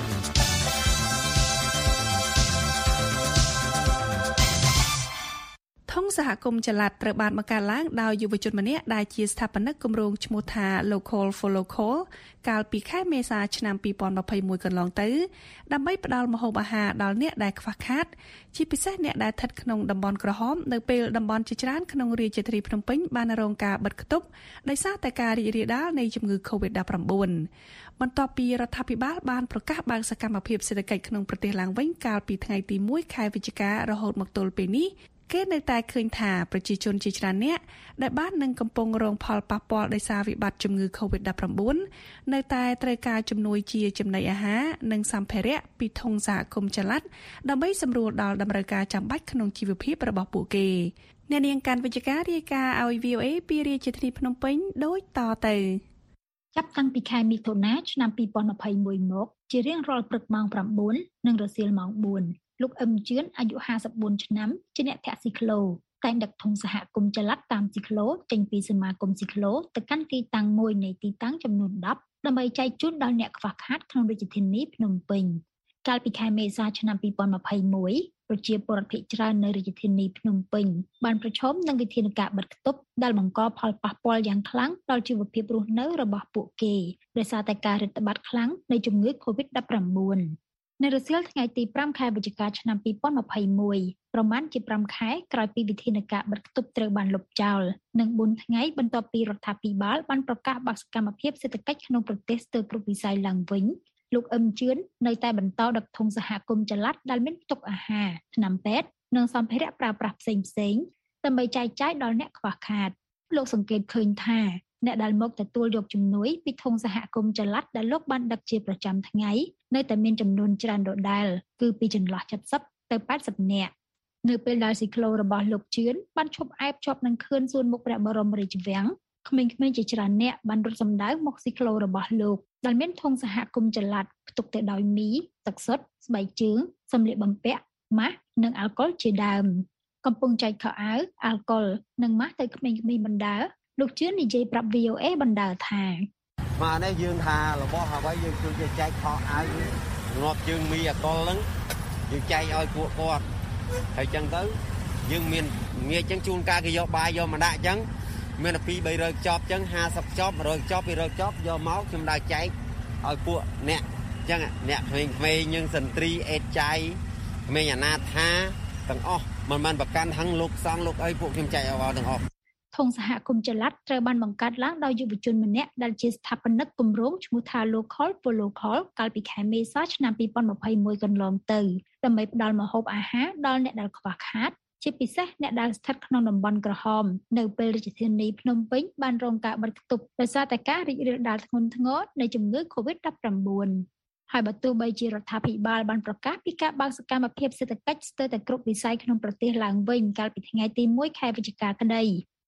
ធុងសហគមន៍ចល័តត្រូវបានបង្កើតឡើងដោយយុវជនម្នាក់ដែលជាស្ថាបនិកគម្រោងឈ្មោះថា Local for Local កាលពីខែមេសាឆ្នាំពីរពាន់ยี่สิบเอ็ดកន្លងទៅដើម្បីផ្ដល់ម្ហូបអាហារដល់អ្នកដែលខ្វះខាតជាពិសេសអ្នកដែលស្ថិតក្នុងតំបន់ក្រហមនៅពេលតំបន់ជាច្រើនក្នុងរាជធានីភ្នំពេញបានរងការបិទគប់ដោយសារតែការរីករាលដាលនៃជំងឺ កូវីដ ដប់ប្រាំបួន បន្ទាប់ពីរដ្ឋាភិបាលបានប្រកាសបើកសកម្មភាពសេដ្ឋកិច្ចក្នុងប្រទេសឡើងវិញកាលពីថ្ងៃទីមួយខែវិច្ឆិការហូតមកទល់ពេលនេះគេនៅតែឃើញថាប្រជាជនជាច្រើនអ្នកដែលបាននឹងកំពុងរងផលប៉ះពាល់ដោយសារវិបត្តិជំងឺ កូវីដ ដប់ប្រាំបួន នៅតែត្រូវការជំនួយជាចំណីអាហារនិងសម្ភារៈពីធុងសហគមន៍ចល័តដើម្បីសម្រួលដល់តម្រូវការចាំបាច់ក្នុងជីវភាពរបស់ពួកគេអ្នកនាងកាន់វិជ្ជការរាយការណ៍ឲ្យ វី អូ เอ ពីរាជធានីភ្នំពេញដូចតទៅចាប់តាំងពីខែមិថុនាឆ្នាំពីរពាន់ยี่สิบเอ็ดមកជារៀងរាល់ព្រឹកម៉ោងប្រាំបួននិងរសៀលម៉ោងបួនលោកអឹមជឿនអាយុห้าสิบสี่ឆ្នាំជាអ្នកធាក់ស៊ីក្លូតែងដឹកធុងសហគមន៍ចល័តតាមស៊ីក្លូចេញពីសមាគមស៊ីក្លូទៅកាន់ទីតាំងមួយនៃទីតាំងចំនួនដប់ដើម្បីចែកជូនដល់អ្នកខ្វះខាតក្នុងរាជធានីភ្នំពេញកាលពីខែមេសាឆ្នាំពីរពាន់ยี่สิบเอ็ดប្រជាពលរដ្ឋភាគច្រើននៅរាជធានីភ្នំពេញបានប្រឈមនឹងវិធានការបិទគប់ដែលបង្កផលប៉ះពាល់យ៉ាងខ្លាំងដល់ជីវភាពរស់នៅរបស់ពួកគេដោយសារតែការរាតត្បាតខ្លាំងនៃជំងឺ កូវីដ ដប់ប្រាំបួន នៅរសៀលថ្ងៃទីប្រាំខែវិច្ឆិកាឆ្នាំពីរពាន់ยี่สิบเอ็ดប្រមាណជាប្រាំខែក្រោយពីវិធានការបិទគប់ត្រូវបានលុបចោលនិងបួនថ្ងៃបន្ទាប់ពីរដ្ឋាភិបាលបានប្រកាសបើកសកម្មភាពសេដ្ឋកិច្ចក្នុងប្រទេសស្ទើរគ្រប់វិស័យឡើងវិញលោកអឹមជឿននៅតែបន្តដឹកធុងសហគមន៍ចល័តដែលមានផ្ទុកអាហារថ្នាំពេទ្យនិងសម្ភារៈប្រើប្រាស់ផ្សេងផ្សេងដើម្បីចែកចាយដល់អ្នកខ្វះខាតលោកសង្កេតឃើញថាអ្នកដែលមកទទួលយកជំនួយពីធុងសហគមន៍ចល័តដែលលោកបានដឹកជាប្រចាំថ្ងៃនៅតែមានចំនួនច្រើនដដែលគឺពីចន្លោះเจ็ดสิบទៅแปดสิบនាក់នៅពេលដែលស៊ីក្លូរបស់លោកជឿនបានឈប់អែបជាប់នឹងខឿនសួនមុខព្រះបរមរាជវាំងក្មេងៗជាច្រើនអ្នកបានរត់សម្ដៅមកស៊ីក្លូរបស់លោកដែលមានធុងសហគមន៍ចល័តផ្ទុកទៅដោយមីទឹកសុទ្ធស្បែកជើងសម្លៀកបំពាក់ម៉ាស់និងអាល់កុលជាដើមកំពុងចែកខោអាវអាល់កុលនិងម៉ាស់ទៅក្មេងៗបណ្ដាលោកជឿននិយាយប្រាប់ វី អូ เอ បណ្ដាថាមកនេះយើងថារបស់អ្វីយើងជួយចែកខោអាវងាប់ជើងមីអាល់កុលហ្នឹងយើងចែកឲ្យពួកគាត់ហើយចឹងទៅយើងមានងាយចឹងជួនកាលគេយកបាយយកមកដាក់ចឹងមានតែពីរបីរយចប់ចឹងห้าสิบចប់một trămចប់ពីររយចប់យកមកខ្ញុំដើរចែកឲ្យពួកអ្នកចឹងអ្នកក្មេងៗយើងសន្ត្រីអេតចៃក្មេងអនាថាទាំងអស់មិនមែនប្រកាន់ហឹងលោកសង្ឃលោកអីពួកខ្ញុំចែកឲ្យទាំងអស់ធុងសហគមន៍ចល័តត្រូវបានបង្កើតឡើងដោយយុវជនម្នាក់ដែលជាស្ថាបនិកគម្រោងឈ្មោះថា Local for Local កាលពីខែមេសាឆ្នាំពីរពាន់ยี่สิบเอ็ดកន្លងទៅដើម្បីផ្ដល់ម្ហូបអាហារដល់អ្នកដែលខ្វះខាតជាពិសេសអ្នកដែលស្ថិតក្នុងតំបន់ក្រហមនៅពេលរាជធានីភ្នំពេញបានរងការបិទគប់ដោយសារតែការរីករាលដាលធ្ងន់ធ្ងរនៃជំងឺ កូវីដ ដប់ប្រាំបួន ហើយបើទោះបីជារដ្ឋាភិបាលបានប្រកាសពីការបើកសកម្មភាពសេដ្ឋកិច្ចស្ទើរតែគ្រប់វិស័យក្នុងប្រទេសឡើងវិញកាលពីថ្ងៃទីមួយខែវិច្ឆិកាក្តី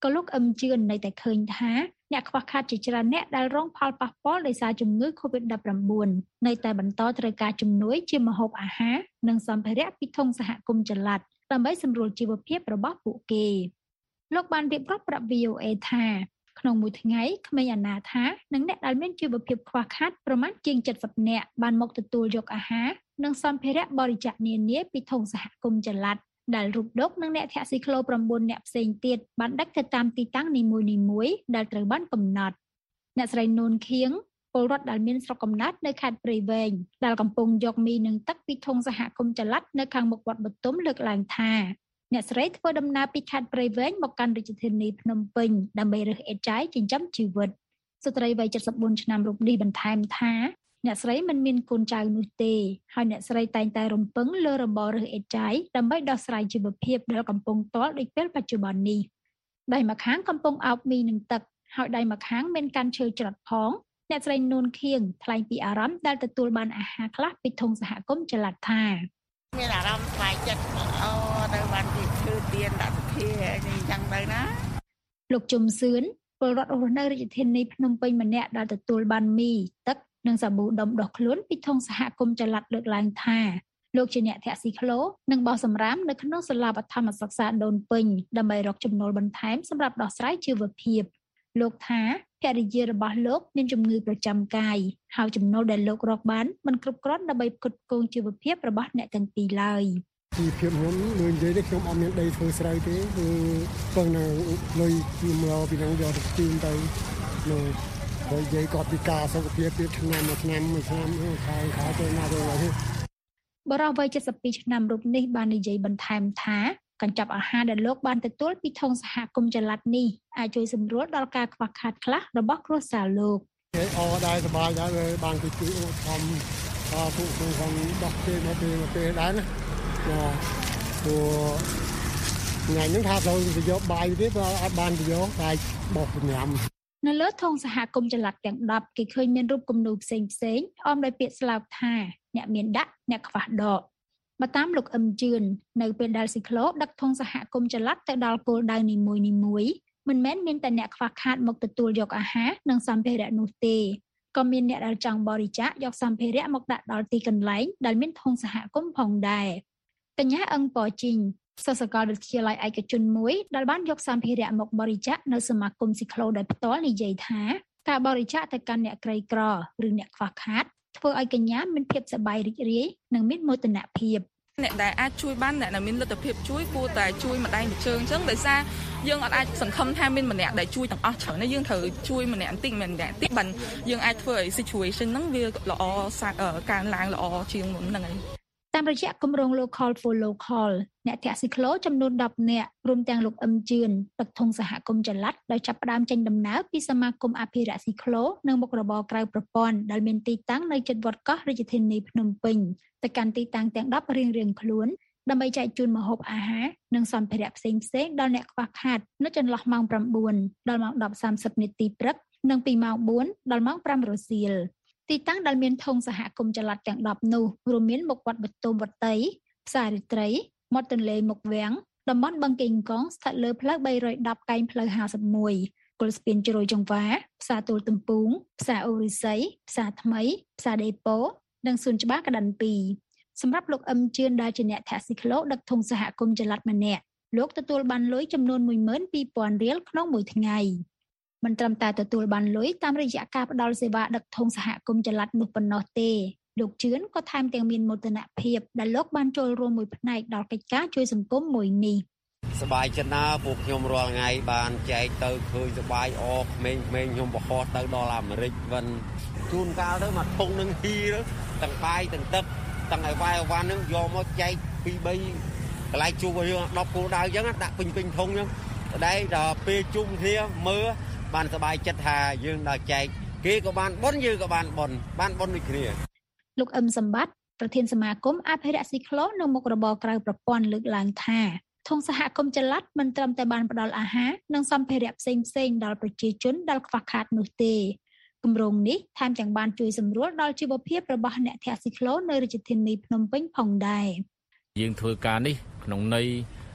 ក៏លោកអឹមជឿននៅតែឃើញថាអ្នកខ្វះខាតជាច្រើនអ្នកដែលរងផលប៉ះពាល់ដោយសារជំងឺ កូវីដ ដប់ប្រាំបួន នៅតែបន្តត្រូវការជំនួយជាម្ហូបអាហារនិងសម្ភារៈពីធុងសហគមន៍ចល័តដើម្បីសម្រួលជីវភាពរបស់ពួកគេលោកបានរៀបរាប់ប្រាប់ វី អូ អេ ថាក្នុងមួយថ្ងៃក្មេងអនាថានិងអ្នកដែលមានជីវភាពខ្វះខាតប្រមាណជាងเจ็ดสิบនាក់បានមកទទួលយកអាហារនិងសម្ភារៈបរិច្ចាគនានាពីធុងសហគមន៍ចល័តដែលរូបដុកនិងអ្នកធាក់ស៊ីក្លូ9នាក់ផ្សេងទៀតបានដឹកទៅតាមទីតាំងនីមួយៗដែលត្រូវបានកំណត់អ្នកស្រីនូនខៀងពលរដ្ឋដែលមានស្រុកកំណើតនៅខេត្តព្រៃវែងដែលកំពុងយកមីនិងទឹកពីធុងសហគមន៍ចល័តនៅខាងមុខវត្តបទុមលើកឡើងថាអ្នកស្រីធ្វើដំណើរពីខេត្តព្រៃវែងមកកាន់រាជធានីភ្នំពេញដើម្បីរើសអេតចាយចិញ្ចឹមជីវិតស្ត្រីវ័យเจ็ดสิบสี่ឆ្នាំរូបនេះបន្ថែមថាអ្នកស្រីមិនមានកូនចៅនោះទេហើយអ្នកស្រីតែងតែរំពឹងលើរបររើសអេតចាយដើម្បីដោះស្រាយជីវភាពដែលកំពុងទាល់ដូចពេលបច្ចុប្បន្ននេះដៃម្ខាងកំពុងអោបមីនិងទឹកហើយដៃម្ខាងមានកាន់ឈើច្រត់ផងអ្នកស្រីនូនខៀងថ្លែងពីអារម្មណ៍ដែលទទួលបានអាហារខ្លះពីធុងសហគមន៍ចល័តថាមានអារម្មណ៍ស្បែកចិត្តអូទៅបានពីឈើទៀនដាក់សុធានេះអញ្ចឹងទៅណាលោកជុំសឿនពលរដ្ឋរស់នៅរាជធានីភ្នំពេញម្នាក់ដែលទទួលបានមីទឹកនិងសាប៊ូដុំដោះខ្លួនពីធុងសហគមន៍ចល័តលើកឡើងថាលោកជាអ្នកធាក់ស៊ីក្លូនិងបោះសម្រាមនៅក្នុងសាលាបឋមសិក្សាដូនពេញដើម្បីរកចំណូលបន្ថែមសម្រាប់ដោះស្រាយជីវភាពលោកថាភរិយារបស់លោកមានជំងឺប្រចាំកាយហើយចំណូលដែលលោករកបានមិនគ្រប់គ្រាន់ដើម្បីផ្គត់ផ្គង់ជីវភាពរបស់អ្នកទាំងពីរឡើយពីភាពខ្ញុំដូចនិយាយទៅខ្ញុំអត់មានដីធ្វើស្រូវទេគឺពឹងនៅលុយខ្ញុំរកពីនឹងយកទៅទីទៅនៅបើនិយាយគាត់ពីការសុខភាពពីឆ្នាំមួយឆ្នាំមួយឆ្នាំខែខែទៅណាទៅហើយបរិវ័យเจ็ดสิบสี่ឆ្នាំរូបនេះបាននិយាយបន្ថែមថាកញ្ចប់អាហារដែលលោកបានទទួលពីធុងសហគមន៍ចល័តនេះអាចជួយសម្រួលដល់ការខ្វះខាតខ្លះរបស់គ្រួសារលោកអរដែរសប្បាយដែរបានជួយជួយឧបត្ថម្ភដល់ពួកខ្ញុំដោះពេលមកពេលមកពេលដែរណាព្រោះថ្ងៃនេះថាត្រូវទៅយកបាយទេព្រោះអត់បានទៅយកតែបោះញ៉ាំនៅលើធុងសហគមន៍ចល័តទាំងដប់គេឃើញមានរូបគំនូរផ្សេងផ្សេងអមដោយពាក្យស្លោកថាអ្នកមានដាក់អ្នកខ្វះដកបើតាមលោកអឹមជឿននៅពេលដែលស៊ីក្លូដឹកធុងសហគមន៍ចល័តទៅដល់គោលដៅនីមួយនីមួយមិនមែនមានតែអ្នកខ្វះខាតមកទទួលយកអាហារនិងសម្ភារៈនោះទេក៏មានអ្នកដែលចង់បរិច្ចាគយកសម្ភារៈមកដាក់ដល់ទីកន្លែងដែលមានធុងសហគមន៍ផងដែរកញ្ញាអឹងប៉ជីងសិស្សសាកលវិទ្យាល័យឯកជនមួយដែលបានយកសម្ភារៈមកបរិច្ចាគនៅសមាគមស៊ីក្លូដោយផ្ទាល់និយាយថាការបរិច្ចាគទៅកាន់អ្នកក្រីក្រឬអ្នកខ្វះខាតធ្វើឲ្យកញ្ញាមានភាពសប្បាយរីករាយនិងមានមោទនភាពអ្នកដែលអាចជួយបានអ្នកដែលមានលទ្ធភាពជួយគួរតែជួយម្ដាយម្ជើងអញ្ចឹងដោយសារយើងអត់អាចសង្ឃឹមថាមានម្នាក់ដែលជួយទាំងអស់ច្រើនណាយើងត្រូវជួយម្នាក់បន្តិចម្នាក់តិចបានយើងអាចធ្វើឲ្យ situation ហ្នឹងវាល្អកើនឡើងល្អជាងមុនហ្នឹងហើយតាមរយៈគម្រោង Local for Local អ្នកធាក់ស៊ីក្លូចំនួនដប់នាក់រួមទាំងលោកអឹមជឿនដឹកធុងសហគមន៍ចល័តដោយចាប់ផ្ដើមចេញដំណើរពីសមាគមអភិរក្សស៊ីក្លូនិងមុខរបរក្រៅប្រព័ន្ធដែលមានទីតាំងនៅជិតវត្តកោះរាជធានីភ្នំពេញទៅកាន់ទីតាំងទាំងដប់រៀងៗខ្លួនដើម្បីចែកជូនម្ហូបអាហារនិងសម្ភារៈផ្សេងៗដល់អ្នកខ្វះខាតនៅចន្លោះម៉ោងប្រាំបួនដល់ម៉ោងដប់សាមសិបនាទីព្រឹកនិងពីម៉ោងបួនដល់ម៉ោងប្រាំរសៀលទីតាំងដែលមានធុងសហគមន៍ចល័តទាំងដប់នោះរួមមានមុខវត្តបទុមវត្តីផ្សាររាត្រីមាត់ទន្លេមុខវាំងតំបន់បឹងកេងកងស្ថិតលើផ្លូវបីរយដប់កែងផ្លូវห้าสิบเอ็ดគល់ស្ពានជ្រោយចង្វាផ្សារទូលទំពូងផ្សារអូរិស័យផ្សារថ្មីផ្សារដេប៉ូនិងសួនច្បារកណ្ដានពីរសម្រាប់លោកអឹមជឿនដែលជាអ្នកធាក់ស៊ីក្លូដឹកធុងសហគមន៍ចល័តម្នាក់លោកទទួលបានលុយចំនួនមួយម៉ឺនពីរពាន់រៀលក្នុងមួយថ្ងៃមិនត្រឹមតែទទួលបានលុយតាមរយៈការផ្ដល់សេវាដឹកធុងសហគមន៍ចល័តនោះប៉ុណ្ណោះទេលោកជឿនក៏ថែមទាំងមានមោទនភាពដែលលោកបានចូលរួមមួយផ្នែកដល់កិច្ចការជួយសង្គមមួយនេះសប្បាយចិត្តណាស់ពួកខ្ញុំរាល់ថ្ងៃបានចែកទៅឃើញសប្បាយអក្មេងៗខ្ញុំបរហោះទៅដល់អាមេរិកវិញជួនកាលទៅមកធុងនឹងហ៊ីទាំងបាយទាំងទឹកទាំងអីវ៉ៃអវ៉ាន់ហ្នឹងយកមកចែកពីរបីកន្លែងជួបរឿងដប់គោលដៅអញ្ចឹងដាក់ពេញពេញធុងអញ្ចឹងតែដល់ពេលជុំគ្នាមើលបានសប្បាយចិត្តថាយើងដល់ចែកគេក៏បានបុណ្យយើងក៏បានបុណ្យបានបុណ្យដូចគ្នាលោកអឹមសម្បត្តិប្រធានសមាគមអភិរក្សស៊ីក្លូនៅមុខរបរក្រៅប្រព័ន្ធលើកឡើងថាធុងសហគមន៍ចល័តមិនត្រឹមតែបានផ្ដល់អាហារនិងសម្ភារៈផ្សេងៗដល់ប្រជាជនដែលខ្វះខាតនោះទេគម្រោងនេះថែមទាំងបានជួយសម្រួលដល់ជីវភាពរបស់អ្នកធាក់ស៊ីក្លូនៅរាជធានីភ្នំពេញផងដែរយើងធ្វើការនេះក្នុងន័យ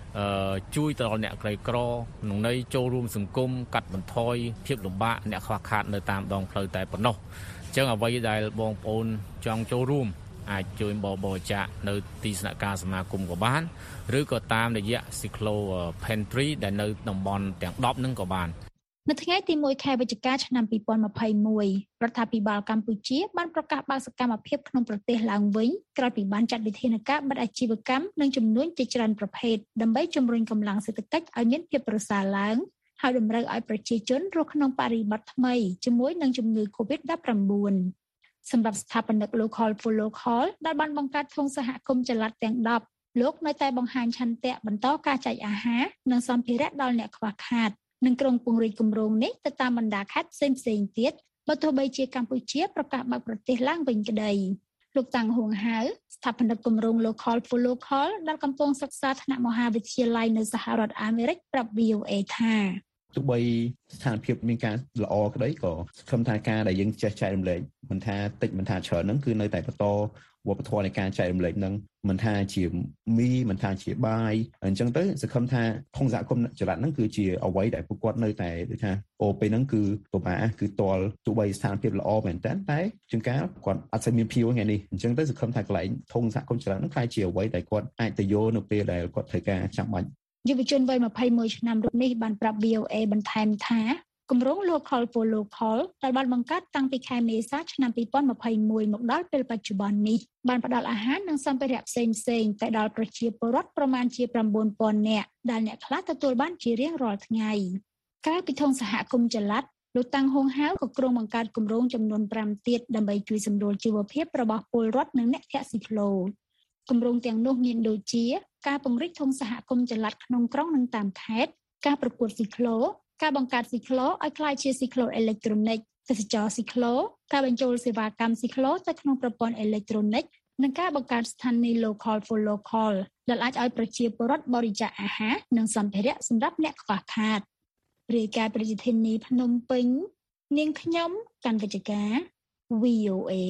ជួយទៅដល់អ្នកក្រីក្រក្នុងន័យចូលរួមសង្គមកាត់បន្ថយភាពលំបាកអ្នកខ្វះខាតនៅតាមដងផ្លូវតែប៉ុណ្ណោះអញ្ចឹងអ្វីដែលបងប្អូនចង់ចូលរួមអាចជួយបបរិច្ចាគនៅទីស្នាក់ការសមាគមក៏បានឬក៏តាមរយៈ Cyclo Pantry ដែលនៅតំបន់ទាំងដប់ហ្នឹងក៏បាននៅថ្ងៃទីមួយខែវិច្ឆិកាឆ្នាំពីរពាន់ម្ភៃមួយរដ្ឋាភិបាលកម្ពុជាបានប្រកាសបើកសកម្មភាពក្នុងប្រទេសឡើងវិញក្រោយពីបានចាត់វិធានការបិទអាជីវកម្មនិងចំនួនជាច្រើនប្រភេទដើម្បីជំរុញកម្លាំងសេដ្ឋកិច្ចឲ្យមានភាពប្រសើរឡើងហើយតម្រូវឲ្យប្រជាជនរស់ក្នុងបរិបទថ្មីជាមួយនឹងជំងឺ កូវីដ ដប់ប្រាំបួន សម្រាប់ស្ថាបនិក Local for Local ដែលបានបង្កើតធុងសហគមន៍ចល័តទាំងដប់លោកនៅតែបង្ហាញឆន្ទៈបន្តការចែកអាហារនិងសម្ភារៈដល់អ្នកខ្វះខាតនិងក្រុងពង្រីកគម្រោងនេះទៅតាមបណ្ដាខេត្តផ្សេងផ្សេងទៀតបើទោះបីជាកម្ពុជាប្រកាសបើកប្រទេសឡើងវិញក្តីលោកតាំងហួងហៅស្ថាបនិកគម្រោង Local for Local ដែលកំពុងសិក្សាថ្នាក់មហាវិទ្យាល័យនៅសហរដ្ឋអាមេរិកប្រាប់ វី អូ អេ ថាទោះបីស្ថានភាពមានការល្អក្តីក៏សង្ឃឹមថាការដែលយើងចេះចែករំលែកមិនថាតិចមិនថាច្រើនហ្នឹងគឺនៅតែបន្តវប្បធម៌នៃការចែករំលែកហ្នឹងមិនថាជាមីមិនថាជាបាយអញ្ចឹងទៅសង្ឃឹមថាធុងសហគមន៍ចល័តហ្នឹងគឺជាអ្វីដែលពួកគាត់នៅតែដូចថាអូពេលហ្នឹងគឺពិបាកគឺតលទោះបីស្ថានភាពល្អមែនតើតែជាងការគាត់អត់ស្មានភៀវថ្ងៃនេះអញ្ចឹងទៅសង្ឃឹមថាកន្លែងធុងសហគមន៍ចល័តហ្នឹងខ្លាយជាអ្វីដែលគាត់អាចទៅយកនៅពេលដែលគាត់ត្រូវការចាំបាច់យុវជនវ័យម្ភៃមួយឆ្នាំរូបនេះបានប្រាប់ វី អូ អេ បន្ថែមថាគម្រោង Local for Local ដែលបានបង្កើតតាំងពីខែមេសាឆ្នាំពីរពាន់ម្ភៃមួយមកដល់ពេលបច្ចុប្បន្ននេះបានផ្ដល់អាហារនិងសម្ភារៈផ្សេងៗទៅដល់ប្រជាពលរដ្ឋប្រមាណជាប្រាំបួនពាន់នាក់ដែលអ្នកខ្លះទទួលបានជារៀងរាល់ថ្ងៃក្រៅពីធុងសហគមន៍ចល័តលោកតាំងហួងហៅក៏គ្រោងបង្កើតគម្រោងចំនួនប្រាំទៀតដើម្បីជួយសម្រួលជីវភាពរបស់ពលរដ្ឋនិងអ្នកធាក់ស៊ីក្លូគម្រោងទាំងនោះមានដូចជាការពង្រីកធុងសហគមន៍ចល័តក្នុងក្រុងនិងតាមខេត្តការប្រកួតស៊ីក្លូការបង្កើតស៊ីក្លូឲ្យក្លាយជាស៊ីក្លូអេឡិចត្រូនិកទេសចរស៊ីក្លូការបញ្ចូលសេវាកម្មស៊ីក្លូទៅក្នុងប្រព័ន្ធអេឡិចត្រូនិកនិងការបង្កើតស្ថានីយ៍ Local for Local ដែលអាចឲ្យប្រជាពលរដ្ឋបរិច្ចាគអាហារនិងសម្ភារៈសម្រាប់អ្នកខ្វះខាតរាយការណ៍ប្រជាធានីភ្នំពេញនាងខ្ញុំកាន់វិជ្ជការ វី អូ អេ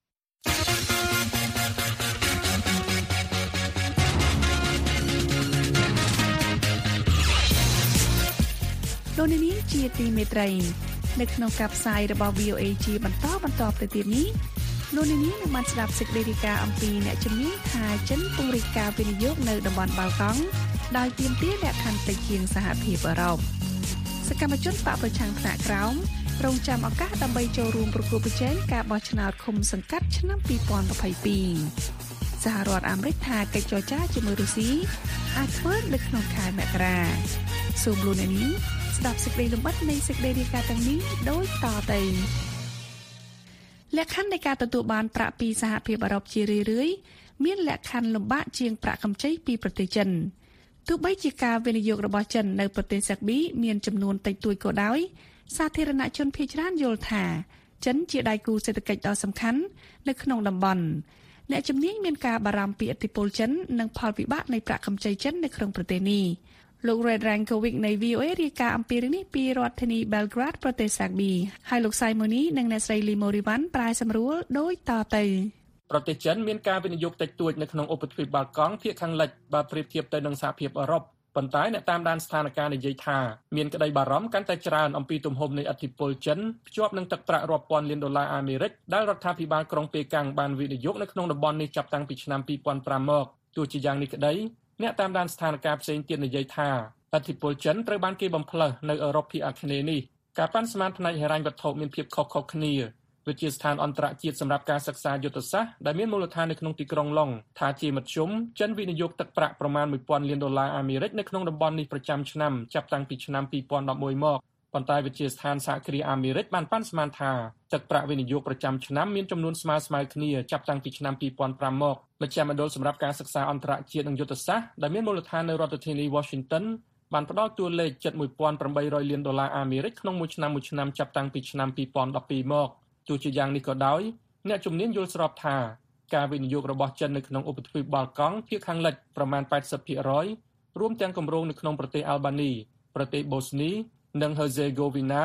លោកនាងជាទីមេត្រីនៅក្នុងការផ្សាយរបស់ វី អូ អេ ជាបន្តបន្តទៅទៀតនេះលោកនាងនឹងបានស្ដាប់សេចក្តីរាយការណ៍អំពីអ្នកជំនាញថាចិនពង្រីកការវិនិយោគនៅតំបន់បាល់កង់ដោយទាមទារលក្ខខណ្ឌតិចជាងសហភាពអឺរ៉ុបសកម្មជនបកប្រឆាំងថ្នាក់ក្រោមរងចាំឱកាសដើម្បីចូលរួមប្រគល់ប្រជែងការបោះឆ្នោតឃុំសង្កាត់ឆ្នាំពីរពាន់ម្ភៃពីរសហរដ្ឋអាមេរិកថាកិច្ចចរចាជាមួយរុស្ស៊ីអាចធ្វើនៅក្នុងខែមករាសូមលោកនាងស្ដាប់សេចក្តីលម្អិតនៃសេចក្តីរាយការណ៍ទាំងនេះដូចតទៅលក្ខខណ្ឌនៃការទទួលបានប្រាក់ពីសហភាពអឺរ៉ុបជារឿយៗមានលក្ខខណ្ឌលំបាកជាងប្រាក់កម្ចីពីប្រទេសចិនទោះបីជាការវិនិយោគរបស់ចិននៅប្រទេសសេrbីមានចំនួនតិចតួចក៏ដោយសាធារណជនភាគច្រើនយល់ថាចិនជាដៃគូសេដ្ឋកិច្ចដ៏សំខាន់នៅក្នុងតំបន់អ្នកជំនាញមានការបារម្ភពីឥទ្ធិពលចិននិងផលវិបាកនៃប្រាក់កម្ចីចិននៅក្នុងប្រទេសនេះលោក Red Rankovic នៃ វី អូ អេ រាយការណ៍អំពីរឿងនេះពីរដ្ឋធានី Belgrade ប្រទេស Serbia ហើយលោក Simoni និងអ្នកស្រី Limorivan ប្រែសម្រួលដូចតទៅប្រទេសចិនមានការវិនិយោគតិចតួចនៅក្នុងឧបទ្វីបបាល់កង់ភាគខាងលិចបើប្រៀបធៀបទៅនឹងសហភាពអឺរ៉ុបប៉ុន្តែអ្នកតាមដានស្ថានភាពនិយាយថាមានក្តីបារម្ភកាន់តែច្រើនអំពីទំហំនៃឥទ្ធិពលចិនភ្ជាប់នឹងទឹកប្រាក់រាប់ពាន់លានដុល្លារអាមេរិកដែលរដ្ឋាភិបាលក្រុងប៉េកាំងបានវិនិយោគនៅក្នុងតំបន់នេះចាប់តាំងពីឆ្នាំពីរពាន់ប្រាំមកទោះជាយ៉ាងនេះក្តីអ្នកតាមដានស្ថានភាពផ្សេងទៀតនិយាយថាឥទ្ធិពលចិនត្រូវបានគេបំផ្លើសនៅអឺរ៉ុបភាគអាគ្នេយ៍នេះការប៉ាន់ស្មានផ្នែកហិរញ្ញវត្ថុមានភាពខុសៗគ្នាវិទ្យាស្ថានអន្តរជាតិសម្រាប់ការសិក្សាយុទ្ធសាស្ត្រដែលមានមូលដ្ឋាននៅក្នុងទីក្រុងឡុងថាជាមធ្យមចិនវិនិយោគទឹកប្រាក់ប្រមាណមួយពាន់លានដុល្លារអាមេរិកនៅក្នុងតំបន់នេះប្រចាំឆ្នាំចាប់តាំងពីឆ្នាំពីរពាន់ដប់មួយមកប៉ុន្តែវិទ្យាស្ថានសហគ្រាសអាមេរិកបានប៉ាន់ស្មានថាទឹកប្រាក់វិនិយោគប្រចាំឆ្នាំមានចំនួនស្មើស្មើគ្នាចាប់តាំងពីឆ្នាំពីរពាន់ប្រាំមកមជ្ឈមណ្ឌលសម្រាប់ការសិក្សាអន្តរជាតិនិងយុទ្ធសាស្ត្រដែលមានមូលដ្ឋាននៅរដ្ឋធានី Washington បានផ្ដល់តួលេខជិតមួយពាន់ប្រាំបីរយលានដុល្លារអាមេរិកក្នុងមួយឆ្នាំមួយឆ្នាំចាប់តាំងពីឆ្នាំពីរពាន់ដប់ពីរមកទោះជាយ៉ាងនេះក៏ដោយអ្នកជំនាញយល់ស្របថាការវិនិយោគរបស់ចិននៅក្នុងឧបទ្វីបបាល់កង់ភាគខាងលិចប្រមាណ ប៉ែតសិបភាគរយ រួមទាំងគម្រោងនៅក្នុងប្រទេសអាល់បានីប្រទេសបូស្នីនិងហឺសេហ្គូវីណា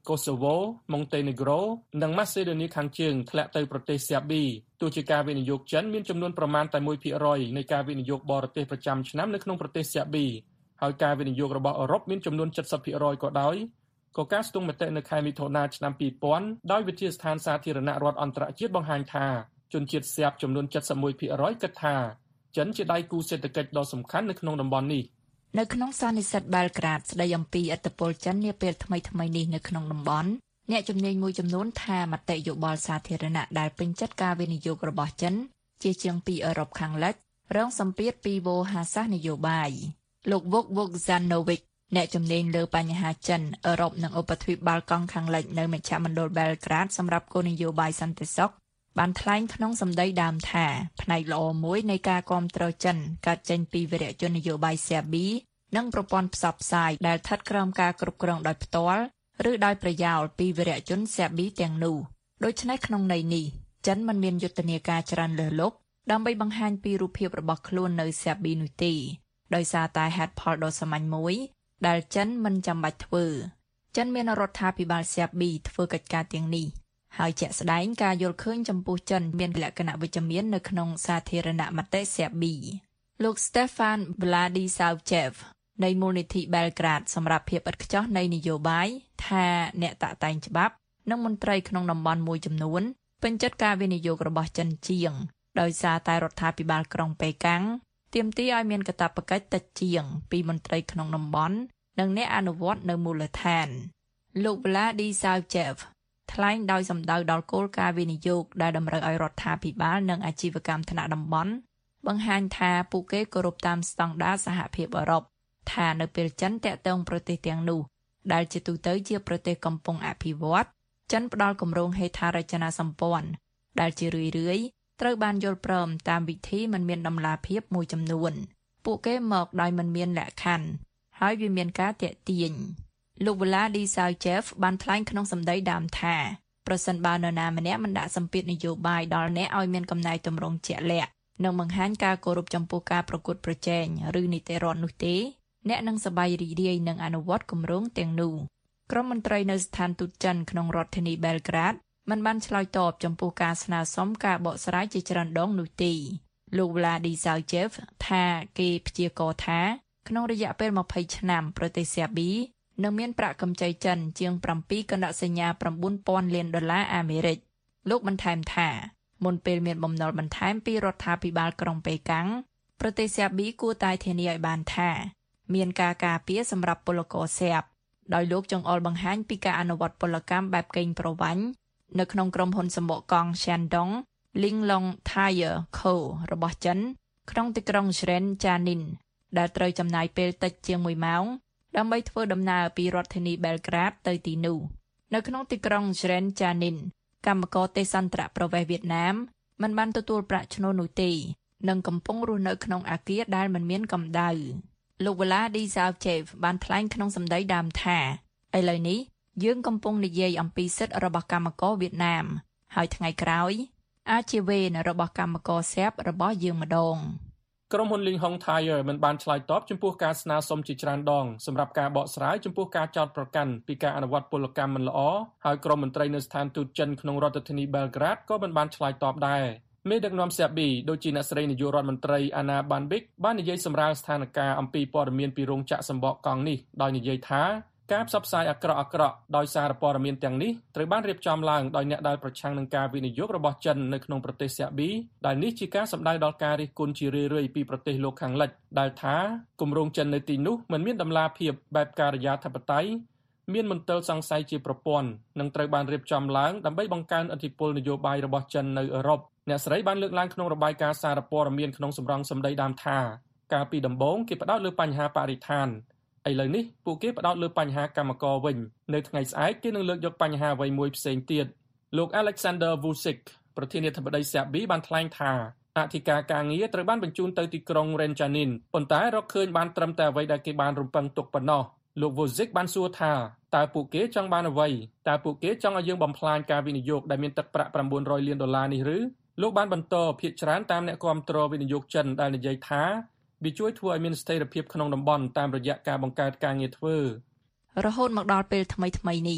Kosovo, Montenegro និង Macedonia ខាងជើងធ្លាក់ទៅប្រទេស Serbia ទោះជាការវិនិយោគចិនមានចំនួនប្រមាណតែ one percent នៃការវិនិយោគបរទេសប្រចាំឆ្នាំនៅក្នុងប្រទេស Serbia ហើយការវិនិយោគរបស់អឺរ៉ុបមានចំនួន seventy percent ក៏ដោយក៏ការស្ទង់មតិនៅខែមិថុនាឆ្នាំtwo thousandដោយវិទ្យាស្ថានសាធារណរដ្ឋអន្តរជាតិបង្ហាញថាជនជាតិសេបចំនួន seventy-one percent គិតថាចិនជាដៃគូសេដ្ឋកិច្ចដ៏សំខាន់នៅក្នុងតំបន់នេះនៅក្នុងសន្និសីទបែលក្រាដស្ដីអំពីឥទ្ធិពលចិននាពេលថ្មីៗនេះនៅក្នុងតំបន់អ្នកជំនាញមួយចំនួនថាមតិយោបល់សាធារណៈដែលពេញចិត្តការវិនិយោគរបស់ចិនជាជាងពីអឺរ៉ុបខាងលិចរងសម្ពាធពីវោហារសាស្ត្រនយោបាយលោក Vuk Vuksanovic អ្នកជំនាញលើបញ្ហាចិនអឺរ៉ុបនិងឧបទ្វីបបាល់កង់ខាងលិចនៅមជ្ឈមណ្ឌលបែលក្រាដសម្រាប់គោលនយោបាយសន្តិសុខបានថ្លែងក្នុងសម្ដីដើមថាផ្នែកល្អមួយនៃការគាំទ្រចិនកើតចេញពីវីរៈជននយោបាយសេប៊ីនិងប្រព័ន្ធផ្សព្វផ្សាយដែលស្ថិតក្រោមការគ្រប់គ្រងដោយផ្ទាល់ឬដោយប្រយោលពីវីរៈជនសេប៊ីទាំងនោះដូច្នេះក្នុងន័យនេះចិនមិនមានយុទ្ធនាការច្រើនលើសលប់ដើម្បីបង្ហាញពីរូបភាពរបស់ខ្លួននៅសេប៊ីនោះទេដោយសារតែហេតុផលដ៏សាមញ្ញមួយដែលចិនមិនចាំបាច់ធ្វើចិនមានរដ្ឋាភិបាលសេប៊ីធ្វើកិច្ចការទាំងនេះហើយជាក់ស្ដែងការយល់ឃើញចំពោះចិនមានលក្ខណៈវិជ្ជមាននៅក្នុងសាធារណមតិសេប៊ីលោក Stefan Vladisavchev នៃមូលនិធិបែលក្រាដសម្រាប់ភាពឥតខ្ចោះនៃនយោបាយថាអ្នកតាក់តែងច្បាប់និងមន្ត្រីក្នុងតំបន់មួយចំនួនពេញចិត្តការវិនិយោគរបស់ចិនជាងដោយសារតែរដ្ឋាភិបាលក្រុងប៉េកាំងទាមទារឲ្យមានកាតព្វកិច្ចតិចជាងពីមន្ត្រីក្នុងតំបន់និងអ្នកអនុវត្តនៅមូលដ្ឋានលោក Vladisavchev ថ្លែងដោយសម្ដៅដល់គោលការណ៍វិនិយោគដែលតម្រូវឲ្យរដ្ឋាភិបាលនិងអាជីវកម្មថ្នាក់តំបន់បង្ហាញថាពួកគេគោរពតាមស្តង់ដារសហភាពអឺរ៉ុបថានៅពេលចិនតាក់ទងប្រទេសទាំងនោះដែលជាទូទៅជាប្រទេសកំពុងអភិវឌ្ឍចិនផ្ដល់គម្រោងហេដ្ឋារចនាសម្ព័ន្ធដែលជារឿយៗត្រូវបានយល់ព្រមតាមវិធីមិនមានដំណាភាពមួយចំនួនពួកគេមកដោយមិនមានលក្ខខណ្ឌហើយវាមានការទាក់ទាញលោក Vladisavchev បានថ្លែងក្នុងសម្ដីដើមថាប្រសិនបើនរណាម្នាក់មិនដាក់សម្ពាធនយោបាយដល់អ្នកឲ្យមានកំណែទម្រង់ជាក់លាក់និងបង្ហាញការគោរពចំពោះការប្រកួតប្រជែងឬនីតិរដ្ឋនោះទេអ្នកនឹងសប្បាយរីករាយនឹងអនុវត្តគម្រោងទាំងនោះក្រុមមន្ត្រីនៅស្ថានទូតចិនក្នុងរដ្ឋធានីបែលក្រាដមិនបានឆ្លើយតបចំពោះការស្នើសុំការបកស្រាយជាច្រើនដងនោះទេលោក Vladisavchev ថាគេព្យាករណ៍ថាក្នុងរយៈពេលtwentyឆ្នាំប្រទេសសេប៊ីនឹងមានប្រាក់កម្ចីចិនជាងsevenកណ្ដកសញ្ញា nine thousand លានដុល្លារអាមេរិកលោកបន្ថែមថាមុនពេលមានបំណុលបន្ថែមពីរដ្ឋាភិបាលក្រុងប៉េកាំងប្រទេសសេប៊ីគួរតែធានាឲ្យបានថាមានការការពារសម្រាប់ពលករសេបដោយលោកចង្អុលបង្ហាញពីការអនុវត្តពលកម្មបែបកេងប្រវ័ញ្ចនៅក្នុងក្រុមហ៊ុនសម្បកកង់ Shandong Linglong Tire Co របស់ចិនក្នុងទីក្រុង Zrenjanin ដែលត្រូវចំណាយពេលតិចជាងoneម៉ោងដើម្បីធ្វើដំណើរពីរដ្ឋធានីបែលក្រាដទៅទីនោះនៅក្នុងទីក្រុង Zrenjanin កម្មករទេសន្តរប្រវេសន៍វៀតណាមមិនបានទទួលប្រាក់ឈ្នួលនោះទេនិងកំពុងរស់នៅក្នុងអគារដែលមិនមានកម្ដៅលោក Vladisavchev បានថ្លែងក្នុងសម្ដីដើមថាឥឡូវនេះយើងកំពុងនិយាយអំពីសិទ្ធិរបស់កម្មករវៀតណាមហើយថ្ងៃក្រោយអាចជាវេនរបស់កម្មករសេបរបស់យើងម្ដងក្រុមហ៊ុន Linglong Tire មិនបានឆ្លើយតបចំពោះការស្នើសុំជាច្រើនដងសម្រាប់ការបកស្រាយចំពោះការចោទប្រកាន់ពីការអនុវត្តពលកម្មមិនល្អហើយក្រុមមន្ត្រីនៅស្ថានទូតចិនក្នុងរដ្ឋធានី Belgrade ក៏មិនបានឆ្លើយតបដែរមេដឹកនាំសេប៊ីដូចជាអ្នកស្រីនាយករដ្ឋមន្ត្រី Ana Banbic បាននិយាយសម្រាលស្ថានភាពអំពីព័ត៌មានពីរោងចក្រសម្បកកង់នេះដោយនិយាយថាការផ្សព្វផ្សាយអាក្រក់អាក្រក់ដោយសារព័ត៌មានទាំងនេះត្រូវបានរៀបចំឡើងដោយអ្នកដែលប្រឆាំងនឹងការវិនិយោគរបស់ចិននៅក្នុងប្រទេសសេប៊ីដែលនេះជាការសម្ដៅដល់ការរិះគន់ជារឿយៗពីប្រទេសលោកខាងលិចដែលថាគម្រោងចិននៅទីនោះមិនមានដំណាភាពបែបការិយាធិបតេយ្យមានមន្ទិលសង្ស័យជាប្រព័ន្ធនិងត្រូវបានរៀបចំឡើងដើម្បីបង្កើនឥទ្ធិពលនយោបាយរបស់ចិននៅអឺរ៉ុបអ្នកស្រីបានលើកឡើងក្នុងរបាយការណ៍សារព័ត៌មានក្នុងសម្រងសម្ដីដើមថាកាលពីដំបូងគេផ្ដោតលើបញ្ហាបរិស្ថានឥឡូវនេះពួកគេផ្ដោតលើបញ្ហាកម្មករវិញនៅថ្ងៃស្អែកគេនឹងលើកយកបញ្ហាអ្វីមួយផ្សេងទៀតលោក Alexander Vučić ប្រធានាធិបតីសេប៊ីបានថ្លែងថាអធិការការងារត្រូវបានបញ្ជូនទៅទីក្រុង Zrenjanin ប៉ុន្តែរកឃើញបានត្រឹមតែអ្វីដែលគេបានរំពឹងទុកប៉ុណ្ណោះលោក Vučić បានសួរថាតើពួកគេចង់បានអ្វីតើពួកគេចង់ឲ្យយើងបំផ្លាញការវិនិយោគដែលមានទឹកប្រាក់nine hundredលានដុល្លារនេះឬលោកបានបន្តភាគច្រើនតាមអ្នកគាំទ្រវិនិយោគចិនដែលនិយាយថាវាជួយធ្វើឲ្យមានស្ថិរភាពក្នុងតំបន់តាមរយៈការបង្កើតការងារធ្វើរហូតមកដល់ពេលថ្មីថ្មីនេះ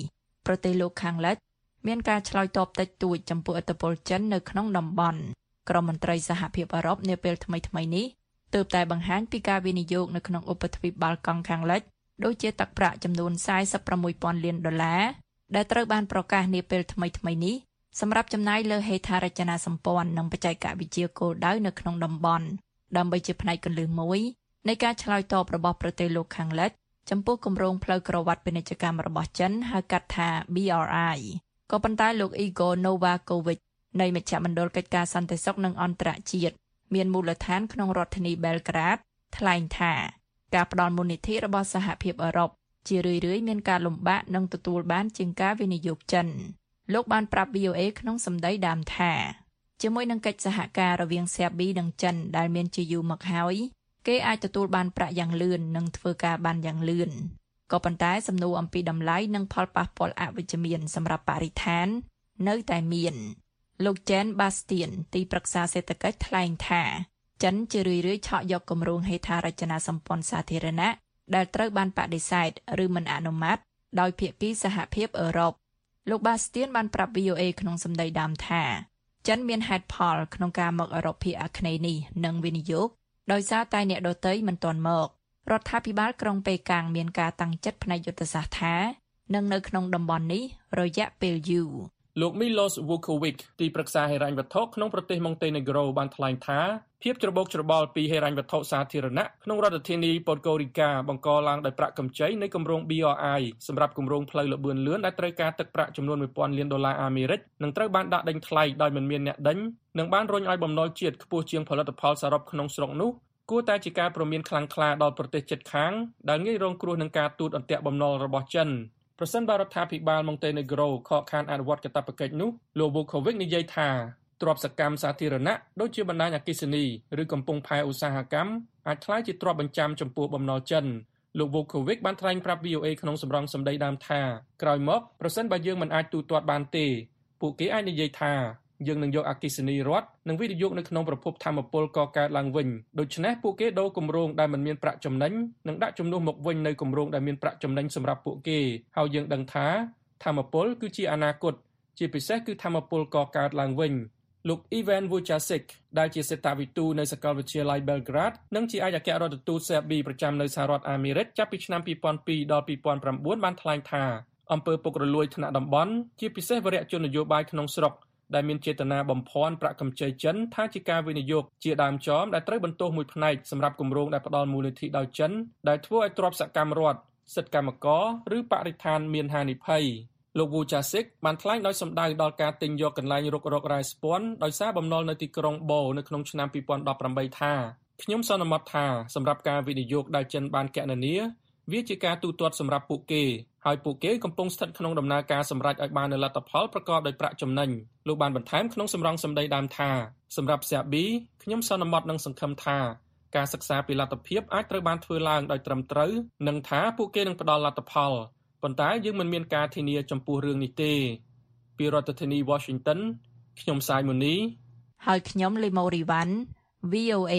ប្រទេសលោកខាងលិចមានការឆ្លើយតបតិចតួចចំពោះឥទ្ធិពលចិននៅក្នុងតំបន់ក្រុមមន្ត្រីសហភាពអឺរ៉ុបនាពេលថ្មីៗនេះទើបតែបង្ហាញពីការវិនិយោគនៅក្នុងឧបទ្វីបបាល់កង់ខាងលិចដូចជាទឹកប្រាក់ចំនួនសែនសិបប្រាំមួយពាន់លានដុល្លារដែលត្រូវបានប្រកាសនាពេលថ្មីៗនេះសម្រាប់ចំណាយលើហេដ្ឋារចនាសម្ព័ន្ធនិងបច្ចេកវិទ្យាគោលដៅនៅក្នុងតំបន់ដើម្បីជាផ្នែកគន្លឹះមួយនៃការឆ្លើយតបរបស់ប្រទេសលោកខាងលិចចំពោះគម្រោងផ្លូវក្រវ៉ាត់ពាណិជ្ជកម្មរបស់ចិនហៅកាត់ថា B R I ក៏ប៉ុន្តែលោក Igor Novakovic នៃមជ្ឈមណ្ឌលកិច្ចការសន្តិសុខនិងអន្តរជាតិមានមូលដ្ឋានក្នុងរដ្ឋធានី Belgrade ថ្លែងថាការផ្ដល់មូលនិធិរបស់សហភាពអឺរ៉ុបជារឿយៗមានការលំបាកនិងទទួលបានជាងការវិនិយោគចិនលោកបានប្រាប់ V O A ក្នុងសម្ដីដើមថាជាមួយនឹងកិច្ចសហការរវាងសេប៊ីនិងចិនដែលមានជាយូរមកហើយគេអាចទទួលបានប្រាក់យ៉ាងលឿននិងធ្វើការបានយ៉ាងលឿនក៏ប៉ុន្តែសំណួរអំពីតម្លៃនិងផលប៉ះពាល់អវិជ្ជមានសម្រាប់បរិស្ថាននៅតែមានលោក Jen Bastian ទីប្រឹក្សាសេដ្ឋកិច្ចថ្លែងថាចិនជារឿយៗឆក់យកគម្រោងហេដ្ឋារចនាសម្ព័ន្ធសាធារណៈដែលត្រូវបានបដិសេធឬមិនអនុម័តដោយភាគីសហភាពអឺរ៉ុបលោក Bastian បានប្រាប់ V O A ក្នុងសម្ដីដើមថាចិនមានហេតុផលក្នុងការមកអឺរ៉ុបភាគអាគ្នេយ៍នេះនិងវិនិយោគដោយសារតែអ្នកដទៃមិនទាន់មករដ្ឋាភិបាលក្រុងប៉េកាំងមានការតាំងចិត្តផ្នែកយុទ្ធសាស្ត្រថានឹងនៅក្នុងតំបន់នេះរយៈពេលយូរលោក Milos Vukovic ទីប្រឹក្សាហិរញ្ញវត្ថុក្នុងប្រទេស Montenegro បានថ្លែងថាភាពច្របូកច្របល់ពីហិរញ្ញវត្ថុសាធារណៈក្នុងរដ្ឋធានី Podgorica បង្កឡើងដោយប្រាក់កម្ចីនៃគម្រោង B R I សម្រាប់គម្រោងផ្លូវលបឿនលឿនដែលត្រូវការទឹកប្រាក់ចំនួនមួយពាន់លានដុល្លារអាមេរិកនិងត្រូវបានដាក់ដេញថ្លៃដោយមិនមានអ្នកដេញនិងបានរុញឲ្យបំណុលជាតិខ្ពស់ជាងផលិតផលសរុបក្នុងស្រុកនោះគួរតែជាការព្រមានខ្លាំងក្លាដល់ប្រទេសជិតខាងដែលងាយរងគ្រោះនឹងការទូតអន្ទាក់បំណុលរបស់ចិនប្រសិនបើរដ្ឋាភិបាល Montenegro ខកខានអនុវត្តកាតព្វកិច្ចនោះលោក Vukovic និយាយថាទ្រព្យសកម្មសាធារណៈដូចជាបណ្ដាញអគ្គិសនីឬកំពង់ផែឧស្សាហកម្មអាចក្លាយជាទ្រព្យបញ្ចាំចំពោះបំណុលចិនលោក Vukovic បានថ្លែងប្រាប់ V O A ក្នុងសម្រងសម្ដីដើមថាក្រោយមកប្រសិនបើយើងមិនអាចទូទាត់បានទេពួកគេអាចនិយាយថាយើងនឹងយកអគ្គិសនីរដ្ឋនិងវិនិយោគនៅក្នុងប្រភពថាមពលកកើតឡើងវិញដូច្នេះពួកគេដូរគម្រោងដែលមិនមានប្រាក់ចំណេញនិងដាក់ជំនួសមកវិញនៅគម្រោងដែលមានប្រាក់ចំណេញសម្រាប់ពួកគេហើយយើងដឹងថាថាមពលគឺជាអនាគតជាពិសេសគឺថាមពលកកើតឡើងវិញលោក Ivan Vujacic ដែលជាសេដ្ឋវិទូនៅសាកលវិទ្យាល័យ Belgrade និងជាឯកអគ្គរដ្ឋទូតសេប៊ីប្រចាំនៅសហរដ្ឋអាមេរិកចាប់ពីឆ្នាំពីរពាន់ពីរដល់ពីរពាន់ប្រាំបួនបានថ្លែងថាអំពើពុករលួយថ្នាក់តំបន់ជាពិសេសវរៈជននយោបាយក្នុងស្រុកដែលមានចេតនាបំភាន់ប្រាក់កម្ចីចិនថាជាការវិនិយោគជាដើមចមដែលត្រូវបន្ទោសមួយផ្នែកសម្រាប់គម្រោងដែលផ្ដល់មូលនិធិដោយចិនដែលធ្វើឲ្យទ្រព្យសកម្មរដ្ឋសិទ្ធិកម្មករឬបរិស្ថានមានហានិភ័យលោក Vujacic បានថ្លែងដោយសម្ដៅដល់ការទិញយកកន្លែងរុករករ៉ែស្ពាន់ដោយសារបំណុលនៅទីក្រុងបូនៅក្នុងឆ្នាំពីរពាន់ដប់ប្រាំបីថាខ្ញុំសន្មតថាសម្រាប់ការវិនិយោគដែលចិនបានគណនាវាជាការទូទាត់សម្រាប់ពួកគេហើយពួកគេកំពុងស្ថិតក្នុងដំណើរការសម្រេចឲ្យបាននូវលទ្ធផលប្រកបដោយប្រាក់ចំណេញលោកបានបន្ថែមក្នុងសម្រងសម្ដីដើមថាសម្រាប់សេប៊ីខ្ញុំសន្មតនឹងសង្ឃឹមថាការសិក្សាពីលទ្ធភាពអាចត្រូវបានធ្វើឡើងដោយត្រឹមត្រូវនិងថាពួកគេនឹងផ្ដល់លទ្ធផលប៉ុន្តែយើងមិនមានការធានាចំពោះរឿងនេះទេពីរដ្ឋធានី Washington ខ្ញុំសាយមូនីហើយខ្ញុំលីម៉ូរីវ៉ាន់ V O A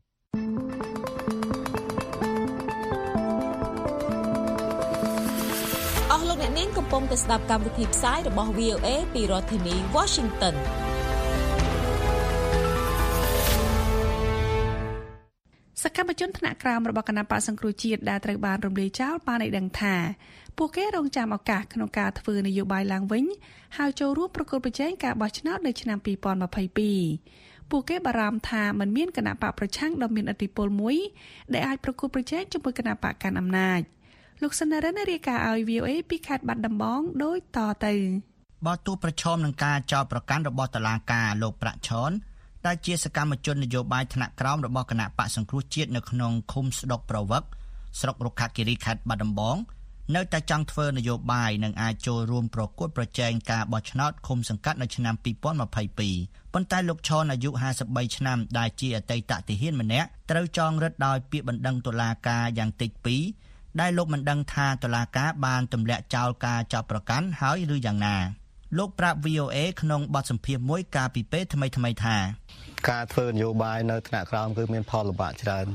អស់លោកអ្នកនាងកំពុងតែស្ដាប់កម្មវិធីផ្សាយរបស់ V O A ពីរដ្ឋធានី Washington សកម្មជនថ្នាក់ក្រោមរបស់គណៈបក្សសង្គ្រោះជាតិដែលត្រូវបានរំលាយចោលបានឲ្យដឹងថាពួកគេរងចាំឱកាសក្នុងការធ្វើនយោបាយឡើងវិញហើយចូលរួមប្រគល់ប្រជែងការបោះឆ្នោតនៅឆ្នាំពីរពាន់ម្ភៃពីរពួកគេបារម្ភថាมันមានគណៈបកប្រឆាំងដ៏មានឥទ្ធិពលមួយដែលអាចប្រគល់ប្រជែងជាមួយគណៈបកកាន់អំណាចលោកសនរិនរាយការណ៍ឲ្យ V O A ពីខេត្តបាត់ដំបងដូចតទៅបើទោះប្រឈមនឹងការចោទប្រកាន់របស់តុលាការលោកប្រាក់ឆនដែលជាសកម្មជននយោបាយថ្នាក់ក្រោមរបស់គណៈបក្សសង្គ្រោះជាតិនៅក្នុងឃុំស្ដុកប្រវឹកស្រុករុក្ខាគិរីខេត្តបាត់ដំបងនៅតែចង់ធ្វើនយោបាយនិងអាចចូលរួមប្រកួតប្រជែងការបោះឆ្នោតឃុំសង្កាត់នៅឆ្នាំពីរពាន់ម្ភៃពីរប៉ុន្តែលោកឆនអាយុហាសិបបីឆ្នាំដែលជាអតីតទាហានម្នាក់ត្រូវចងរឹតដោយពាក្យបណ្ដឹងតុលាការយ៉ាងតិចពីរដែលលោកមិនដឹងថាតុលាការបានទម្លាក់ចោលការចាប់ប្រកាន់ហើយឬយ៉ាងណាលោកប្រាប់ V O A ក្នុងបទសម្ភាសន៍មួយកាលពីពេលថ្មីៗថាការធ្វើនយោបាយនៅថ្នាក់ក្រោមគឺមានផលលំបាកច្រើន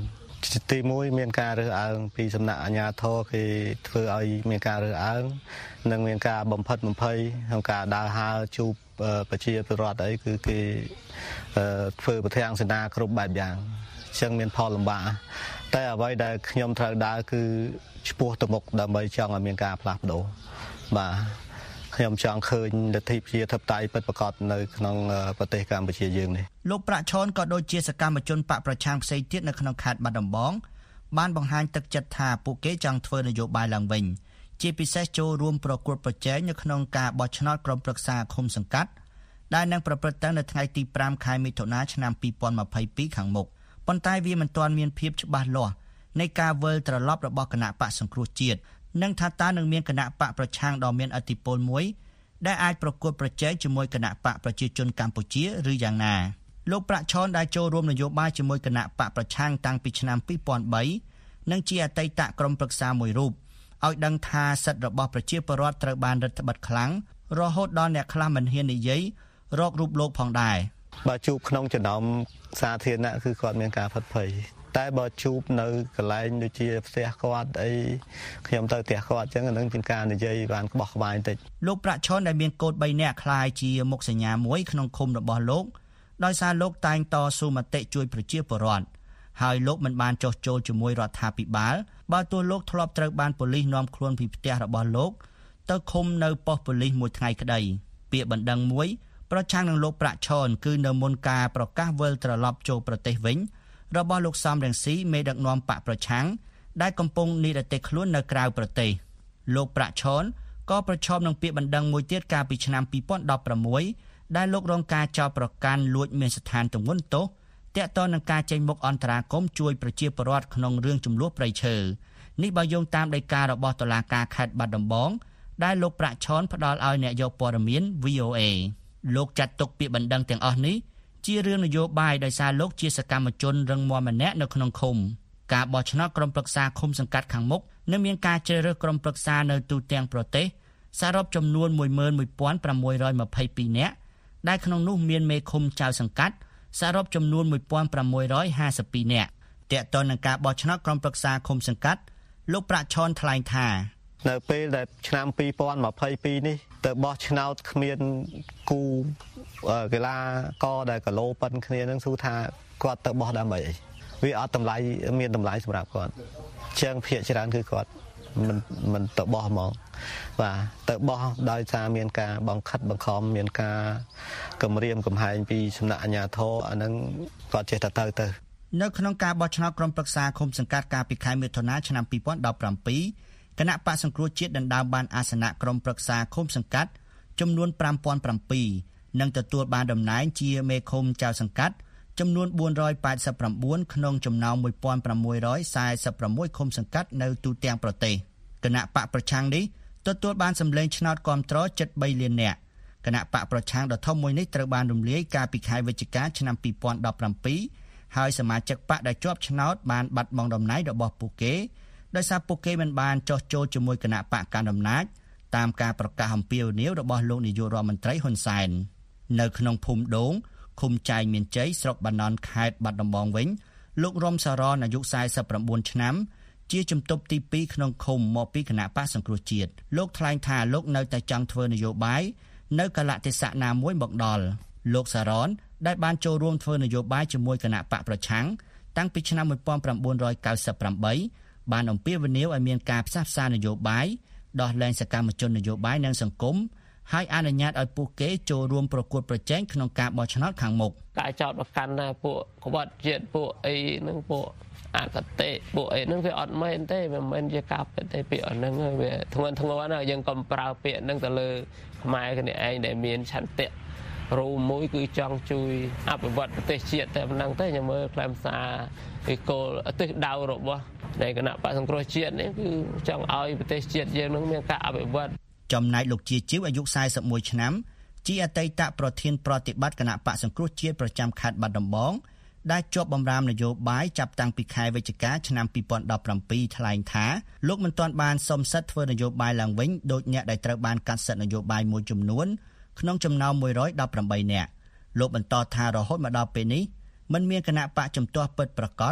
ទីមួយមានការរើសអើងពីសំណាក់អាជ្ញាធរគេធ្វើឲ្យមានការរើសអើងនិងមានការបំផិតបំភ័យក្នុងការដើរហើរជួបប្រជាពលរដ្ឋអីគឺគេធ្វើប្រធានសេនាគ្រប់បែបយ៉ាងអញ្ចឹងមានផលលំបាកតែអ្វីដែលខ្ញុំត្រូវដើរគឺឆ្ពោះទៅមុខដើម្បីចង់ឲ្យមានការផ្លាស់ប្ដូរបាទខ្ញុំចង់ឃើញលទ្ធិប្រជាធិបតេយ្យពិតប្រាកដនៅក្នុងប្រទេសកម្ពុជាយើងនេះលោកប្រាក់ឈនក៏ដូចជាសកម្មជនបកប្រឆាំងផ្សេងទៀតនៅក្នុងខេត្តបាត់ដំបងបានបង្ហាញទឹកចិត្តថាពួកគេចង់ធ្វើនយោបាយឡើងវិញជាពិសេសចូលរួមប្រកួតប្រជែងនៅក្នុងការបោះឆ្នោតក្រុមប្រឹក្សាឃុំសង្កាត់ដែលនឹងប្រព្រឹត្តទៅនៅថ្ងៃទីប្រាំខែមិថុនាឆ្នាំពីរពាន់ម្ភៃពីរខាងមុខប៉ុន្តែវាមិនទាន់មានភាពច្បាស់លាស់នៃការវិលត្រឡប់របស់គណៈបកសង្គ្រោះជាតិនិងថាតើនឹងមានគណៈបកប្រឆាំងដ៏មានឥទ្ធិពលមួយដែលអាចប្រកួតប្រជែងជាមួយគណៈបកប្រជាជនកម្ពុជាឬយ៉ាងណាលោកប្រាក់ឈនដែលចូលរួមនយោបាយជាមួយគណៈបកប្រឆាំងតាំងពីឆ្នាំពីរពាន់បីនិងជាអតីតក្រុមប្រឹក្សាមួយរូបឲ្យដឹងថាសិទ្ធិរបស់ប្រជាពលរដ្ឋត្រូវបានរឹតបន្តឹងខ្លាំងរហូតដល់អ្នកខ្លះមិនហ៊ាននិយាយរករូបលោកផងដែរបើជួបក្នុងចំណោមសាធារណៈគឺគាត់មានការផិតភ័យតែបើជួបនៅកន្លែងដូចជាផ្ទះគាត់អីខ្ញុំទៅផ្ទះគាត់អញ្ចឹងអានឹងជាការនិយាយបានក្បោះក្បាយបន្តិចលោកប្រាក់ឈនដែលមានកូនបីនាក់ក្លាយជាមុខសញ្ញាមួយក្នុងឃុំរបស់លោកដោយសារលោកតែងតស៊ូមតិជួយប្រជាពលរដ្ឋហើយលោកមិនបានចុះចូលជាមួយរដ្ឋាភិបាលបើទោះលោកធ្លាប់ត្រូវបានប៉ូលីសនាំខ្លួនពីផ្ទះរបស់លោកទៅឃុំនៅប៉ុស្តិ៍ប៉ូលីសមួយថ្ងៃក្តីពាក្យបណ្ដឹងមួយប្រឆាំងនឹងលោកប្រាក់ឈនគឺនៅមុនការប្រកាសវិលត្រឡប់ចូលប្រទេសវិញរបស់លោកសំរងស៊ីមេដឹកនាំបកប្រឆាំងដែលកំពុងនិរទេសខ្លួននៅក្រៅប្រទេសលោកប្រាក់ឈនក៏ប្រឈមនឹងពាក្យបណ្ដឹងមួយទៀតកាលពីឆ្នាំពីរពាន់ដប់ប្រាំមួយដែលលោករងការចោទប្រកាន់លួចមានស្ថានទម្ងន់ទោសទាក់ទងនឹងការចេញមុខអន្តរាគមន៍ជួយប្រជាពលរដ្ឋក្នុងរឿងចំនួនព្រៃឈើនេះបើយោងតាមដីការបស់តុលាការខេត្តបាត់ដំបងដែលលោកប្រាក់ឈនផ្ដល់ឲ្យអ្នកយកព័ត៌មាន វី អូ អេ លោកចាត់ទុកពាក្យបណ្ដឹងទាំងអស់នេះជារឿងនយោបាយដោយសារលោកជាសកម្មជនរឹងមាំម្នាក់នៅក្នុងឃុំការបោះឆ្នោតក្រុមប្រឹក្សាឃុំសង្កាត់ខាងមុខនឹងមានការជ្រើសរើសក្រុមប្រឹក្សានៅទូទាំងប្រទេសសរុបចំនួនមួយម៉ឺនមួយពាន់ប្រាំមួយរយម្ភៃពីរនាក់ដែលក្នុងនោះមានមេឃុំចៅសង្កាត់សរុបចំនួនមួយពាន់ប្រាំមួយរយហាសិបពីរនាក់ទាក់ទងនឹងការបោះឆ្នោតក្រុមប្រឹក្សាឃុំសង្កាត់លោកប្រាក់ឈនថ្លែងថានៅពេលដែលឆ្នាំពីរពាន់ម្ភៃពីរនេះទៅបោះឆ្នោតគ្មានគូកីឡាករដែលគីឡូប៉ិនគ្នានឹងសួរថាគាត់ទៅបោះដើម្បីអីវាអត់តម្លៃមានតម្លៃសម្រាប់គាត់ជាងភាគច្រើនគឺគាត់មិនមិនទៅបោះហ្មងបាទទៅបោះដោយសារមានការបង្ខិតបង្ខំមានការគំរាមកំហែងពីសំណាក់អាជ្ញាធរអានឹងគាត់ចេះតែទៅទៅនៅក្នុងការបោះឆ្នោតក្រុមប្រឹក្សាឃុំសង្កាត់កាលពីខែមិថុនាឆ្នាំពីរពាន់ដប់ប្រាំពីរគណៈបកសង្គ្រោះជាតិដណ្ដើមបានអាសនៈក្រុមប្រឹក្សាឃុំសង្កាត់ចំនួនប្រាំពាន់ប្រាំពីរនិងទទួលបានតំណែងជាមេឃុំចៅសង្កាត់ចំនួនបួនរយប៉ែតសិបប្រាំបួនក្នុងចំណោមមួយពាន់ប្រាំមួយរយសែសិបប្រាំមួយឃុំសង្កាត់នៅទូទាំងប្រទេសគណៈបកប្រឆាំងនេះទទួលបានសម្លេងឆ្នោតគាំទ្រជិតបីលាននាក់គណៈបកប្រឆាំងដ៏ធំមួយនេះត្រូវបានរំលាយកាលពីខែវិច្ឆិកាឆ្នាំពីរពាន់ដប់ប្រាំពីរហើយសមាជិកបកដែលជាប់ឆ្នោតបានបាត់បង់តំណែងរបស់ពួកគេដោយសារពួកគេមិនបានចោះចូលជាមួយគណៈបកកណ្ដាលអំណាចតាមការប្រកាសអំពាវនាវរបស់លោកនាយករដ្ឋមន្ត្រីហ៊ុនសែននៅក្នុងភូមិដូងឃុំចែងមានជ័យស្រុកបាណន់ខេត្តបាត់ដំបងវិញលោករំសារ៉នអាយុសែសិបប្រាំបួនឆ្នាំជាជំទប់ទីពីរក្នុងឃុំមកពីគណៈបកសង្គ្រោះជាតិលោកថ្លែងថាលោកនៅតែចង់ធ្វើនយោបាយនៅកលៈទេសៈណាមួយមកដល់លោកសារ៉នដែលបានចូលរួមធ្វើនយោបាយជាមួយគណៈបកប្រឆាំងតាំងពីឆ្នាំមួយពាន់ប្រាំបួនរយកៅសិបប្រាំបីបានអំពាវនាវឲ្យមានការផ្សះផ្សានយោបាយដោះលែងសកម្មជននយោបាយនិងសង្គមហើយអនុញ្ញាតឲ្យពួកគេចូលរួមប្រកួតប្រជែងក្នុងការបោះឆ្នោតខាងមុខការចោទប្រកាន់ថាពួកក្បត់ជាតិពួកអីហ្នឹងពួកអកតេពួកអីហ្នឹងវាអត់មែនទេវាមិនមែនជាការពិតទេពាក្យហ្នឹងវាធ្ងន់ធ្ងរណាស់យើងកុំប្រើពាក្យហ្នឹងទៅលើខ្មែរគ្នាឯងដែលមានឆន្ទៈរួមមួយគឺចង់ជួយអភិវឌ្ឍប្រទេសជាតិតែប៉ុណ្ណឹងទេខ្ញុំមើលខ្លឹមសារពីគោលទិសដៅរបស់នៃគណៈបកសង្គ្រោះជាតិនេះគឺចង់ឲ្យប្រទេសជាតិយើងនឹងមានការអភិវឌ្ឍចំណែកលោកជាជីវអាយុសែសិបមួយឆ្នាំជាអតីតប្រធានប្រតិបត្តិគណៈបកសង្គ្រោះជាតិប្រចាំខេត្តបាត់ដំបងដែលជាប់បម្រាមនយោបាយចាប់តាំងពីខែវិច្ឆិកាឆ្នាំពីរពាន់ដប់ប្រាំពីរថ្លែងថាលោកមិនទាន់បានសុំសិទ្ធិធ្វើនយោបាយឡើងវិញដោយអ្នកដែលត្រូវបានកាត់សិទ្ធិនយោបាយមួយចំនួនក្នុងចំណោមមួយរយដប់ប្រាំបីនាក់លោកបន្តថារហូតមកដល់ពេលនេះមិនមានគណៈបកជំទាស់ពិតប្រាកដ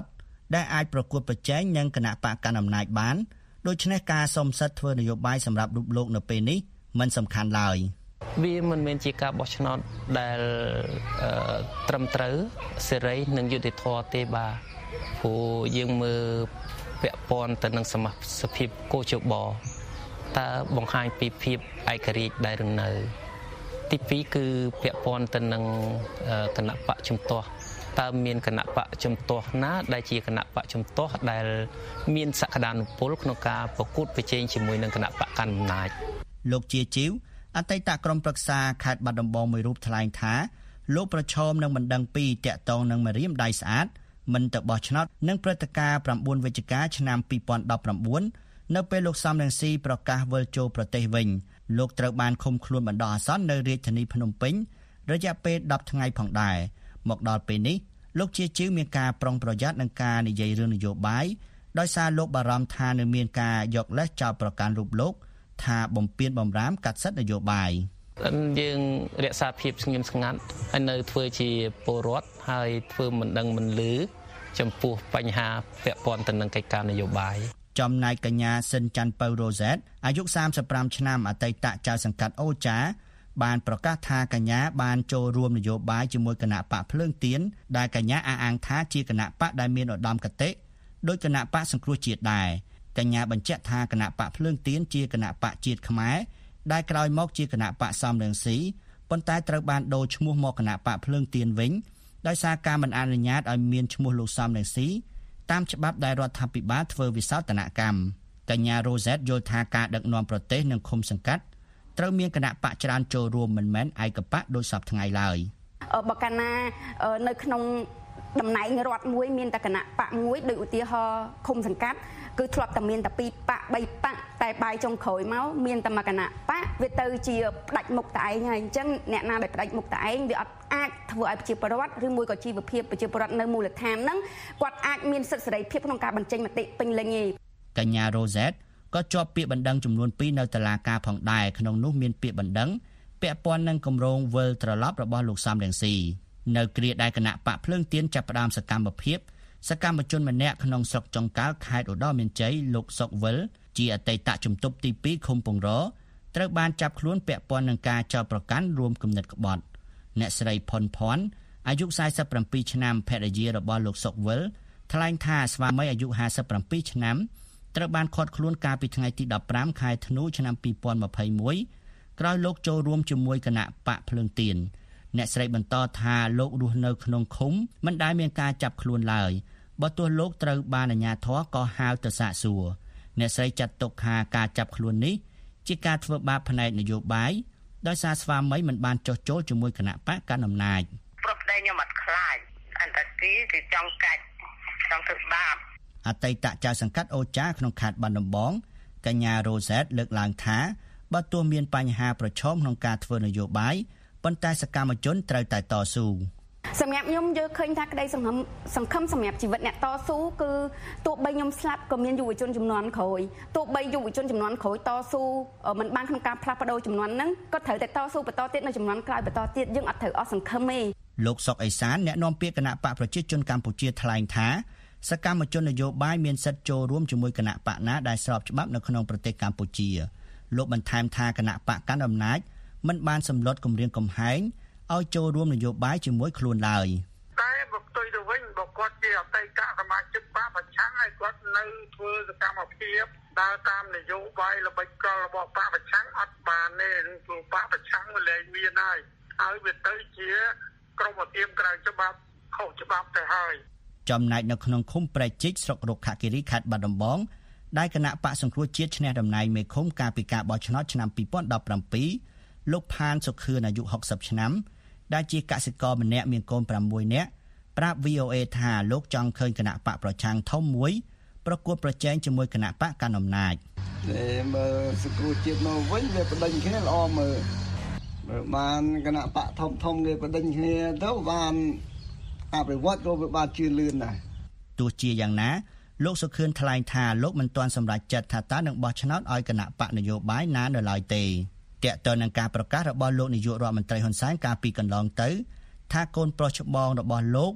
ដែលអាចប្រកួតប្រជែងនឹងគណៈបកកណ្ដាលអំណាចបានដូច្នេះការសុំសិទ្ធិធ្វើនយោបាយសម្រាប់រូបលោកនៅពេលនេះមិនសំខាន់ឡើយវាមិនមែនជាការបោះឆ្នោតដែលត្រឹមត្រូវសេរីនិងយុត្តិធម៌ទេបាទព្រោះយើងមើលពាក់ព័ន្ធទៅនឹងសមាជិកភាពកោជបតើបង្ហាញពីភាពឯករាជ្យដែលរងនៅទីពីរគឺពាក់ព័ន្ធទៅនឹងគណៈបកជំទាស់តើមានគណៈបកជំទាស់ណាដែលជាគណៈបកជំទាស់ដែលមានសក្តានុពលក្នុងការប្រកួតប្រជែងជាមួយនឹងគណៈបកកណ្ដាលអំណាចលោកជាជីវអតីតក្រុមប្រឹក្សាខេត្តបាត់ដំបងមួយរូបថ្លែងថាលោកប្រឈមនឹងមិនដឹងពីតាក់ទងនឹងម្រាមដៃស្អាតមិនទៅបោះឆ្នោតនឹងព្រឹត្តិការណ៍ប្រាំបួនវិច្ឆិកាឆ្នាំពីរពាន់ដប់ប្រាំបួននៅពេលលោកសំរងស៊ីប្រកាសវិលចូលប្រទេសវិញលោកត្រូវបានឃុំខ្លួនបណ្ដោះអាសន្ននៅរាជធានីភ្នំពេញរយៈពេលដប់ថ្ងៃផងដែរមកដល់ពេលនេះលោកជាជីវមានការប្រុងប្រយ័ត្ននឹងការនិយាយរឿងនយោបាយដោយសារលោកបារម្ភថានឹងមានការយកលេសចោទប្រកាន់រូបលោកថាបំពានបំរាមកាត់សិទ្ធិនយោបាយយើងរក្សាភាពស្ងៀមស្ងាត់ហើយនៅធ្វើជាពលរដ្ឋហើយធ្វើមិនដឹងមិនឮចំពោះបញ្ហាពាក់ព័ន្ធទៅនឹងកិច្ចការនយោបាយចំណែកកញ្ញាសិនច័ន្ទពៅរ៉ូសែតអាយុសាមសិបប្រាំឆ្នាំអតីតចៅសង្កាត់អូចាបានប្រកាសថាកញ្ញាបានចូលរួមនយោបាយជាមួយគណៈបកភ្លើងទៀនដែលកញ្ញាអះអាងថាជាគណៈបកដែលមានឧត្តមគតិដោយគណៈបកសង្គ្រោះជាតិដែរកញ្ញាបញ្ជាក់ថាគណៈបកភ្លើងទៀនជាគណៈបកជាតិខ្មែរដែលក្រោយមកជាគណៈបកសំរងស៊ីប៉ុន្តែត្រូវបានដូរឈ្មោះមកគណៈបកភ្លើងទៀនវិញដោយសារការមិនអនុញ្ញាតឲ្យមានឈ្មោះលោកសំរងស៊ីតាមច្បាប់ដែលរដ្ឋាភិបាលធ្វើវិសោធនកម្មកញ្ញារ៉ូសែតយល់ថាការដឹកនាំប្រទេសនិងឃុំសង្កាត់ត្រូវមានគណៈបកច្រើនចូលរួមមិនមែនឯកបកដោយសពថ្ងៃឡើយបើកាលណានៅក្នុងតំណែងរដ្ឋមួយមានតែគណៈបកមួយដោយឧទាហរណ៍ឃុំសង្កាត់គឺធ្លាប់តែមានតែពីរបកបីបកតែបាយចុងក្រោយមកមានតែមួយគណៈបកវាទៅជាផ្ដាច់មុខតែឯងហើយអញ្ចឹងអ្នកណាដែលផ្ដាច់មុខតែឯងវាអត់អាចធ្វើឲ្យប្រជាពលរដ្ឋឬមួយក៏ជីវភាពប្រជាពលរដ្ឋនៅមូលដ្ឋានហ្នឹងគាត់អាចមានសិទ្ធិសេរីភាពក្នុងការបញ្ចេញមតិពេញលេញទេកញ្ញារ៉ូសែតក៏ជាប់ពាក្យបណ្ដឹងចំនួនពីរនៅតុលាការផងដែរក្នុងនោះមានពាក្យបណ្ដឹងពាក់ព័ន្ធនឹងគម្រោងវិលត្រឡប់របស់លោកសំរងស៊ីនៅគ្រាដែលគណៈបកភ្លើងទៀនចាប់ផ្ដើមសកម្មភាពសកម្មជនម្នាក់ក្នុងស្រុកចុងកាល់ខេត្តឧត្តរមានជ័យលោកសុកវិលជាអតីតជំទប់ទីពីរឃុំពងរត្រូវបានចាប់ខ្លួនពាក់ព័ន្ធនឹងការចោទប្រកាន់រួមគំនិតក្បត់អ្នកស្រីផុនភ័ណ្ឌអាយុសាយសិបប្រាំពីរឆ្នាំភរិយារបស់លោកសុកវិលថ្លែងថាស្វាមីអាយុហាសិបប្រាំពីរឆ្នាំត្រូវបានឃាត់ខ្លួនកាលពីថ្ងៃទីដប់ប្រាំខែធ្នូឆ្នាំពីរពាន់ម្ភៃមួយក្រោយលោកចូលរួមជាមួយគណៈបកភ្លើងទៀនអ្នកស្រីបន្តថាលោករស់នៅក្នុងឃុំមិនដែលមានការចាប់ខ្លួនឡើយបើទោះលោកត្រូវបានអាជ្ញាធរក៏ហៅទៅសាកសួរអ្នកស្រីចាត់ទុកថាការចាប់ខ្លួននេះជាការធ្វើបាបផ្នែកនយោបាយដោយសារស្វាមីមិនបានចុះចូលជាមួយគណៈបកកណ្ដាលអំណាចប្រុសប្តីខ្ញុំអត់ខ្លាចអន្តទីគឺចង់កាច់ចង់ធ្វើបាបអតីតចៅសង្កាត់អូចាក្នុងខេត្តបាត់ដំបងកញ្ញារ៉ូសែតលើកឡើងថាបើទោះមានបញ្ហាប្រឈមក្នុងការធ្វើនយោបាយប៉ុន្តែសកម្មជនត្រូវតែតស៊ូសម្រាប់ខ្ញុំយើងឃើញថាក្តីសង្ឃឹមសង្ឃឹមសម្រាប់ជីវិតអ្នកតស៊ូគឺទោះបីខ្ញុំស្លាប់ក៏មានយុវជនចំនួនក្រោយទោះបីយុវជនចំនួនក្រោយតស៊ូមិនបានក្នុងការផ្លាស់ប្ដូរចំនួនហ្នឹងក៏ត្រូវតែតស៊ូបន្តទៀតនៅចំនួនក្រោយបន្តទៀតយើងអត់ត្រូវអស់សង្ឃឹមទេលោកសុកអេសានអ្នកនាំពាក្យគណៈបកប្រជាជនកម្ពុជាថ្លែងថាសកម្មជននយោបាយមានសិទ្ធិចូលរួមជាមួយគណៈបកណាដែលស្របច្បាប់នៅក្នុងប្រទេសកម្ពុជាលោកបន្ថែមថាគណៈបកកណ្ដាលអំណាចមិនបានសម្លុតគម្រាមកំហែងឲ្យចូលរួមនយោបាយជាមួយខ្លួនឡើយតែបើផ្ទុយទៅវិញបើគាត់ជាអតីតសមាជិកបកប្រឆាំងហើយគាត់នៅធ្វើសកម្មភាពដើរតាមនយោបាយល្បិចកលរបស់បកប្រឆាំងអត់បានទេព្រោះបកប្រឆាំងវាលែងមានហើយហើយវាទៅជាក្រុមអធិមក្រៅច្បាប់ខុសច្បាប់ទៅហើយចំណែកនៅក្នុងឃុំព្រែកជីកស្រុករុក្ខគិរីខេត្តបាត់ដំបងដែលគណៈបកសង្គ្រោះជាតិឈ្នះតំណែងមេឃុំកាលពីការបោះឆ្នោតឆ្នាំពីរពាន់ដប់ប្រាំពីរលោកផានសុខឿនអាយុហុកសិបឆ្នាំដែលជាកសិករម្នាក់មានកូនប្រាំមួយនាក់ប្រាប់ វី អូ អេ ថាលោកចង់ឃើញគណៈបកប្រឆាំងធំមួយប្រកួតប្រជែងជាមួយគណៈបកកណ្ដាលអំណាចតែមើលសង្គ្រោះជាតិមកវិញវាបដិញគ្នាល្អមើលបើបានគណៈបកធំធំវាបដិញគ្នាទៅបានអភិវឌ្ឍក៏វាបានជឿនលឿនដែរទោះជាយ៉ាងណាលោកសុខឿនថ្លែងថាលោកមិនទាន់សម្រេចចិត្តថាតើនឹងបោះឆ្នោតឲ្យគណៈបកនយោបាយណានៅឡើយទេទាក់ទងនឹងការប្រកាសរបស់លោកនាយករដ្ឋមន្ត្រីហ៊ុនសែនកាលពីកន្លងទៅថាកូនប្រុសច្បងរបស់លោកគឺ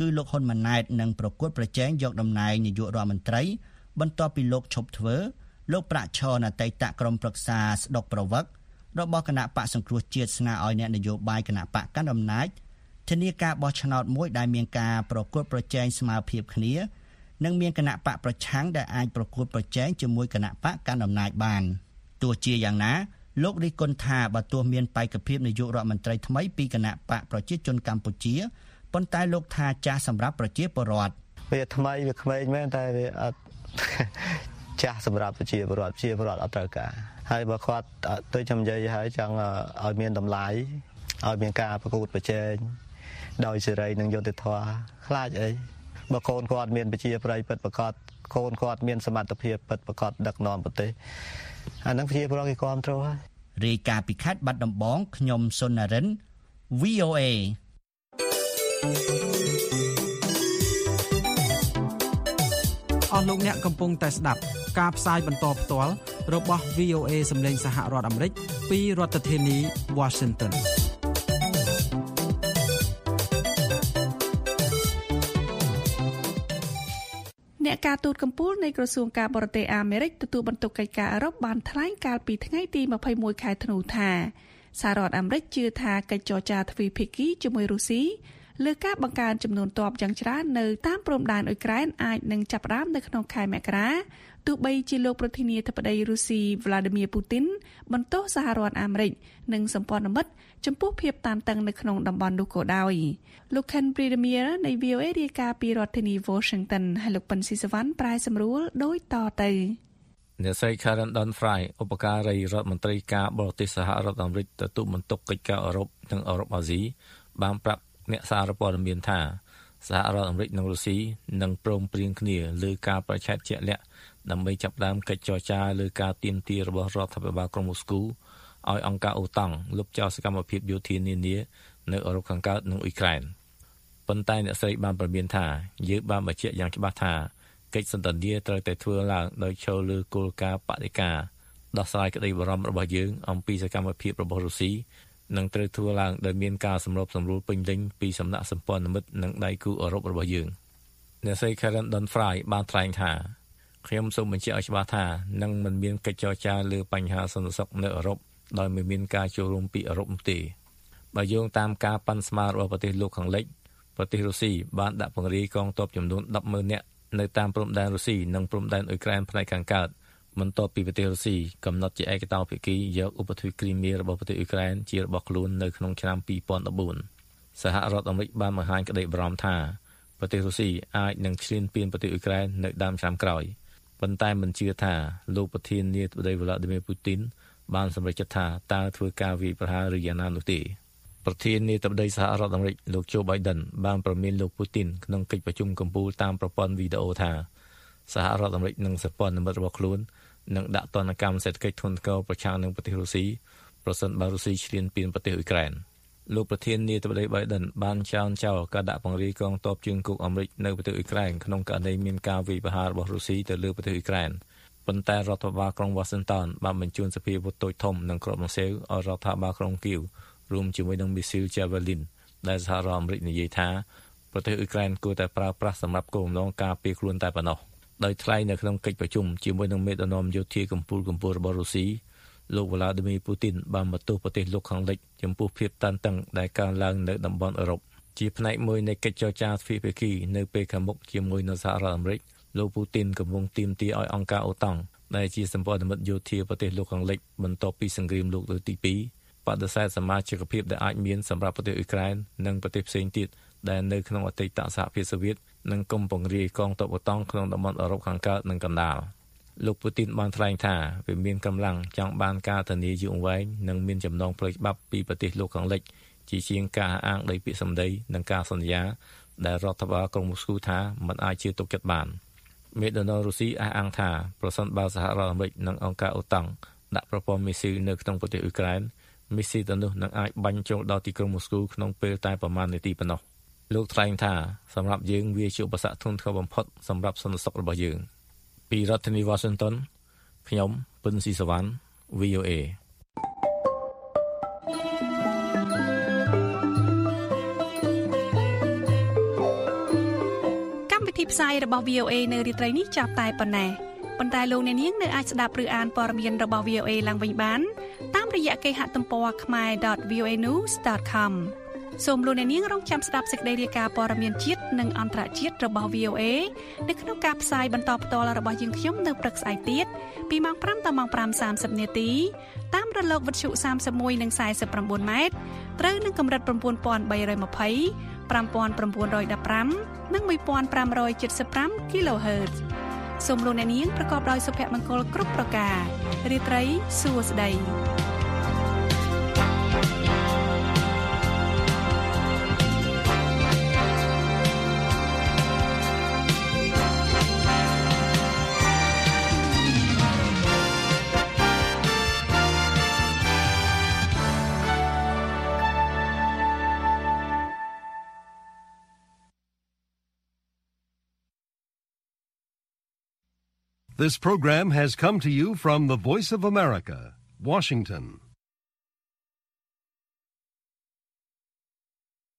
គឺលោកហ៊ុនម៉ាណែតនឹងប្រកួតប្រជែងយកតំណែងនាយករដ្ឋមន្ត្រីបន្ទាប់ពីលោកឈប់ធ្វើលោកប្រាក់ឈរអតីតក្រុមប្រឹក្សាស្ដុកប្រវឹករបស់គណៈបកសង្គ្រោះជាតិស្នើឲ្យអ្នកនយោបាយគណៈបកកាន់អំណាចធានាការបោះឆ្នោតមួយដែលមានការប្រកួតប្រជែងស្មើភាពគ្នានិងមានគណៈបកប្រឆាំងដែលអាចប្រកួតប្រជែងជាមួយគណៈបកកាន់អំណាចបានទោះជាយ៉ាងណាលោករិះគន់ថាបើទោះមានបេក្ខភាពនាយករដ្ឋមន្ត្រីថ្មីពីគណៈបកប្រជាជនកម្ពុជាប៉ុន្តែលោកថាចាស់សម្រាប់ប្រជាពលរដ្ឋវាថ្មីវាក្មេងមែនតែវាអត់ចាស់សម្រាប់ប្រជាពលរដ្ឋប្រជាពលរដ្ឋអត់ត្រូវការហើយបើគាត់ទៅខ្ញុំនិយាយហើយចង់ឲ្យមានតម្លៃឲ្យមានការប្រកួតប្រជែងដោយសេរីនិងយុត្តិធម៌ខ្លាចអីបើកូនគាត់មានប្រជាប្រិយពិតប្រាកដកូនគាត់មានសមត្ថភាពពិតប្រាកដដឹកនាំប្រទេសអានឹងប្រជាពលរដ្ឋគេគ្រប់គ្រងហើយរាយការណ៍ពីខេត្តបាត់ដំបងខ្ញុំសុននរិន វី អូ អេអស់លោកអ្នកកំពុងតែស្ដាប់ការផ្សាយបន្តផ្ទាល់របស់ វី អូ អេ សម្លេងសហរដ្ឋអាមេរិកពីរដ្ឋធានី Washington អ្នកការទូតកម្ពុជានៃក្រសួងការបរទេសអាមេរិកទទួលបន្ទុកកិច្ចការអឺរ៉ុបបានថ្លែងកាលពីថ្ងៃទីម្ភៃមួយខែធ្នូថាសហរដ្ឋអាមេរិកជឿថាកិច្ចចរចាទ្វេភាគីជាមួយរុស្ស៊ីលើការបង្កើនចំនួនទ័ពយ៉ាងច្រើននៅតាមព្រំដែនអ៊ុយក្រែនអាចនឹងចាប់ផ្ដើមនៅក្នុងខែមករាទោះបីជាលោកប្រធានាធិបតីរុស្ស៊ី Vladimir Putin បន្ទោសសហរដ្ឋអាមេរិកនិងសម្ព័ន្ធមិត្តចំពោះភាពតានតឹងនៅក្នុងតំបន់នោះក៏ដោយលោក Ken Bredemir នៃ វី អូ អេ រាយការណ៍ពីរដ្ឋធានី Washington ហើយលោកប៉ិនស៊ីសវណ្ណប្រាយសម្រួលដូចតទៅអ្នកស្រី Karen Donfry ឧបការីរដ្ឋមន្ត្រីការបរទេសសហរដ្ឋអាមេរិកទទួលបន្ទុកកិច្ចការអឺរ៉ុបនិងអឺរ៉ុបអាស៊ីបានប្រាប់អ្នកសារព័ត៌មានថាសហរដ្ឋអាមេរិកនិងរុស្ស៊ីនឹងព្រមព្រៀងគ្នាលើការប្រឆាំងជាក់លាក់ដើម្បីចាប់ផ្ដើមកិច្ចចរចាលើការទាមទាររបស់រដ្ឋាភិបាលក្រុងមូស្គូឲ្យអង្គការអូតាំងលុបចោលសកម្មភាពយោធានានានៅអឺរ៉ុបខាងកើតនិងអ៊ុយក្រែនប៉ុន្តែអ្នកស្រីបានប្រមានថាយើងបានបញ្ជាក់យ៉ាងច្បាស់ថាកិច្ចសន្ទនាត្រូវតែធ្វើឡើងដោយចូលលើគោលការណ៍បដិការដោះស្រាយក្តីបារម្ភរបស់យើងអំពីសកម្មភាពរបស់រុស្ស៊ីនឹងត្រូវធ្វើឡើងដោយមានការសម្របសម្រួលពេញលេញពីសំណាក់សម្ព័ន្ធមិត្តនិងដៃគូអឺរ៉ុបរបស់យើងអ្នកស្រី Karen Donfry បានថ្លែងថាខ្ញុំសូមបញ្ជាក់ឲ្យច្បាស់ថានឹងមិនមានកិច្ចចរចាលើបញ្ហាសន្តិសុខនៅអឺរ៉ុបដោយមិនមានការចូលរួមពីអឺរ៉ុបទេបើយោងតាមការប៉ាន់ស្មានរបស់ប្រទេសលោកខាងលិចប្រទេសរុស្ស៊ីបានដាក់ពង្រាយកងទ័ពចំនួន ដប់ម៉ឺន នាក់នៅតាមព្រំដែនរុស្ស៊ីនិងព្រំដែនអ៊ុយក្រែនផ្នែកខាងកើតបន្ទាប់ពីប្រទេសរុស្ស៊ីកំណត់ជាឯកតោភាគីយកឧបទ្វីបគ្រីមៀរបស់ប្រទេសអ៊ុយក្រែនជារបស់ខ្លួននៅក្នុងឆ្នាំពីរពាន់ដប់បួនសហរដ្ឋអាមេរិកបានបង្ហាញក្តីបារម្ភថាប្រទេសរុស្ស៊ីអាចនឹងឈ្លានពានប្រទេសអ៊ុយក្រែននៅដើមឆ្នាំក្រោយប៉ុន្តែមិនជឿថាលោកប្រធានាធិបតី Vladimir Putin បានសម្រេចចិត្តថាតើធ្វើការវាយប្រហារឬយ៉ាងណានោះទេប្រធានាធិបតីសហរដ្ឋអាមេរិកលោក Joe Biden បានប្រមានលោក Putin ក្នុងកិច្ចប្រជុំកំពូលតាមប្រព័ន្ធវីដេអូថាសហរដ្ឋអាមេរិកនិងសម្ព័ន្ធមិត្តរបស់ខ្លួននឹងដាក់ទណ្ឌកម្មសេដ្ឋកិច្ចធ្ងន់ធ្ងរប្រឆាំងនឹងប្រទេសរុស្ស៊ីប្រសិនបើរុស្ស៊ីឈ្លានពានប្រទេសអ៊ុយក្រែនលោកប្រធានាធិបតី Biden បានចោទចោលការដាក់ពង្រាយកងទ័ពជើងគោកអាមេរិកនៅប្រទេសអ៊ុយក្រែនក្នុងករណីមានការវាយប្រហាររបស់រុស្ស៊ីទៅលើប្រទេសអ៊ុយក្រែនប៉ុន្តែរដ្ឋាភិបាលក្រុង Washington បានបញ្ជូនសភាវុធតូចធំនិងគ្រាប់ម៉ាស៊ីលឲ្យរដ្ឋាភិបាលក្រុងគីវរួមជាមួយនឹងមីស៊ីល Javelin ដែលសហរដ្ឋអាមេរិកនិយាយថាប្រទេសអ៊ុយក្រែនគួរតែប្រើប្រាស់សម្រាប់គោលបំណងការពារខ្លួនតែប៉ុណ្ណោះដោយថ្លែងនៅក្នុងកិច្ចប្រជុំជាមួយនឹងមេដឹកនាំយោធាកម្ពុជាកម្ពុជារបស់រុស្ស៊ីលោក Vladimir Putin បានបន្ទោសប្រទេសលោកខាងលិចចំពោះភាពតានតឹងដែលកើនឡើងនៅតំបន់អឺរ៉ុបជាផ្នែកមួយនៃកិច្ចចរចាទ្វេភាគីនៅពេលខាងមុខជាមួយនឹងសហរដ្ឋអាមេរិកលោក Putin កំពុងទាមទារឲ្យអង្គការអូតាំងដែលជាសម្ព័ន្ធមិត្តយោធាប្រទេសលោកខាងលិចបន្ទាប់ពីសង្គ្រាមលោកលើកទីពីរបដិសេធសមាជិកភាពដែលអាចមានសម្រាប់ប្រទេសអ៊ុយក្រែននិងប្រទេសផ្សេងទៀតដែលនៅក្នុងអតីតសហភាពសូវៀតនិងកុំពង្រាយកងទ័ពអូតាំងក្នុងតំបន់អឺរ៉ុបខាងកើតនិងកណ្ដាលលោក Putin បានថ្លែងថាវាមានកម្លាំងចង់បានការធានាយូរអង្វែងនិងមានចំណងផ្លូវច្បាប់ពីប្រទេសលោកខាងលិចជាជាងការអាងដោយពាក្យសម្ដីនិងការសន្យាដែលរដ្ឋបាលក្រុងមូស្គូថាមិនអាចជឿទុកចិត្តបានមេដឹកនាំរុស្ស៊ីអះអាងថាប្រសិនបើសហរដ្ឋអាមេរិកនិងអង្គការអូតាំងដាក់ប្រព័ន្ធមីស៊ីលនៅក្នុងប្រទេសអ៊ុយក្រែនមីស៊ីលទាំងនោះនឹងអាចបាញ់ចូលដល់ទីក្រុងមូស្គូក្នុងពេលតែប្រមាណនាទីប៉ុណ្ណោះលោកថ្លែងថាសម្រាប់យើងវាជាឧបសគ្គធ្ងន់ធ្ងរបំផុតសម្រាប់សន្តិសុខរបស់យើងពីរដ្ឋធានី Washington ខ្ញុំពិនស៊ីសវណ្ណ វី អូ អេពីផ្សាយរបស់ វី អូ เอ នៅរាត្រីនេះចាប់តែប៉ុណ្ណេះប៉ុន្តែលោកអ្នកនាងនៅអាចស្ដាប់ឬអានព័ត៌មានរបស់ វី អូ เอ ឡើងវិញបានតាមរយៈគេហទំព័រ ខមែរ ដត វី អូ เอ news ដត com សូមលោកអ្នកនាងរងចាំស្ដាប់សេចក្តីរាយការណ៍ព័ត៌មានជាតិនិងអន្តរជាតិរបស់ វី អូ เอ នៅក្នុងការផ្សាយបន្តផ្ទាល់របស់យើងខ្ញុំនៅព្រឹកស្អែកទៀតពីម៉ោងប្រាំដល់ម៉ោងប្រាំសាមសិបនាទីតាមរលកវិទ្យុសាមសិបមួយនិងសាយសិបប្រាំបួនម៉ែត្រត្រូវនឹងកម្រិត៩,៣២០ ៥,៩១៥ និង១,៥៧៥ kHz សូមលោកអ្នកនាងប្រកបដោយសុភមង្គលគ្រប់ប្រការរាត្រីសួស្តី This program has come to you from the Voice of America, Washington.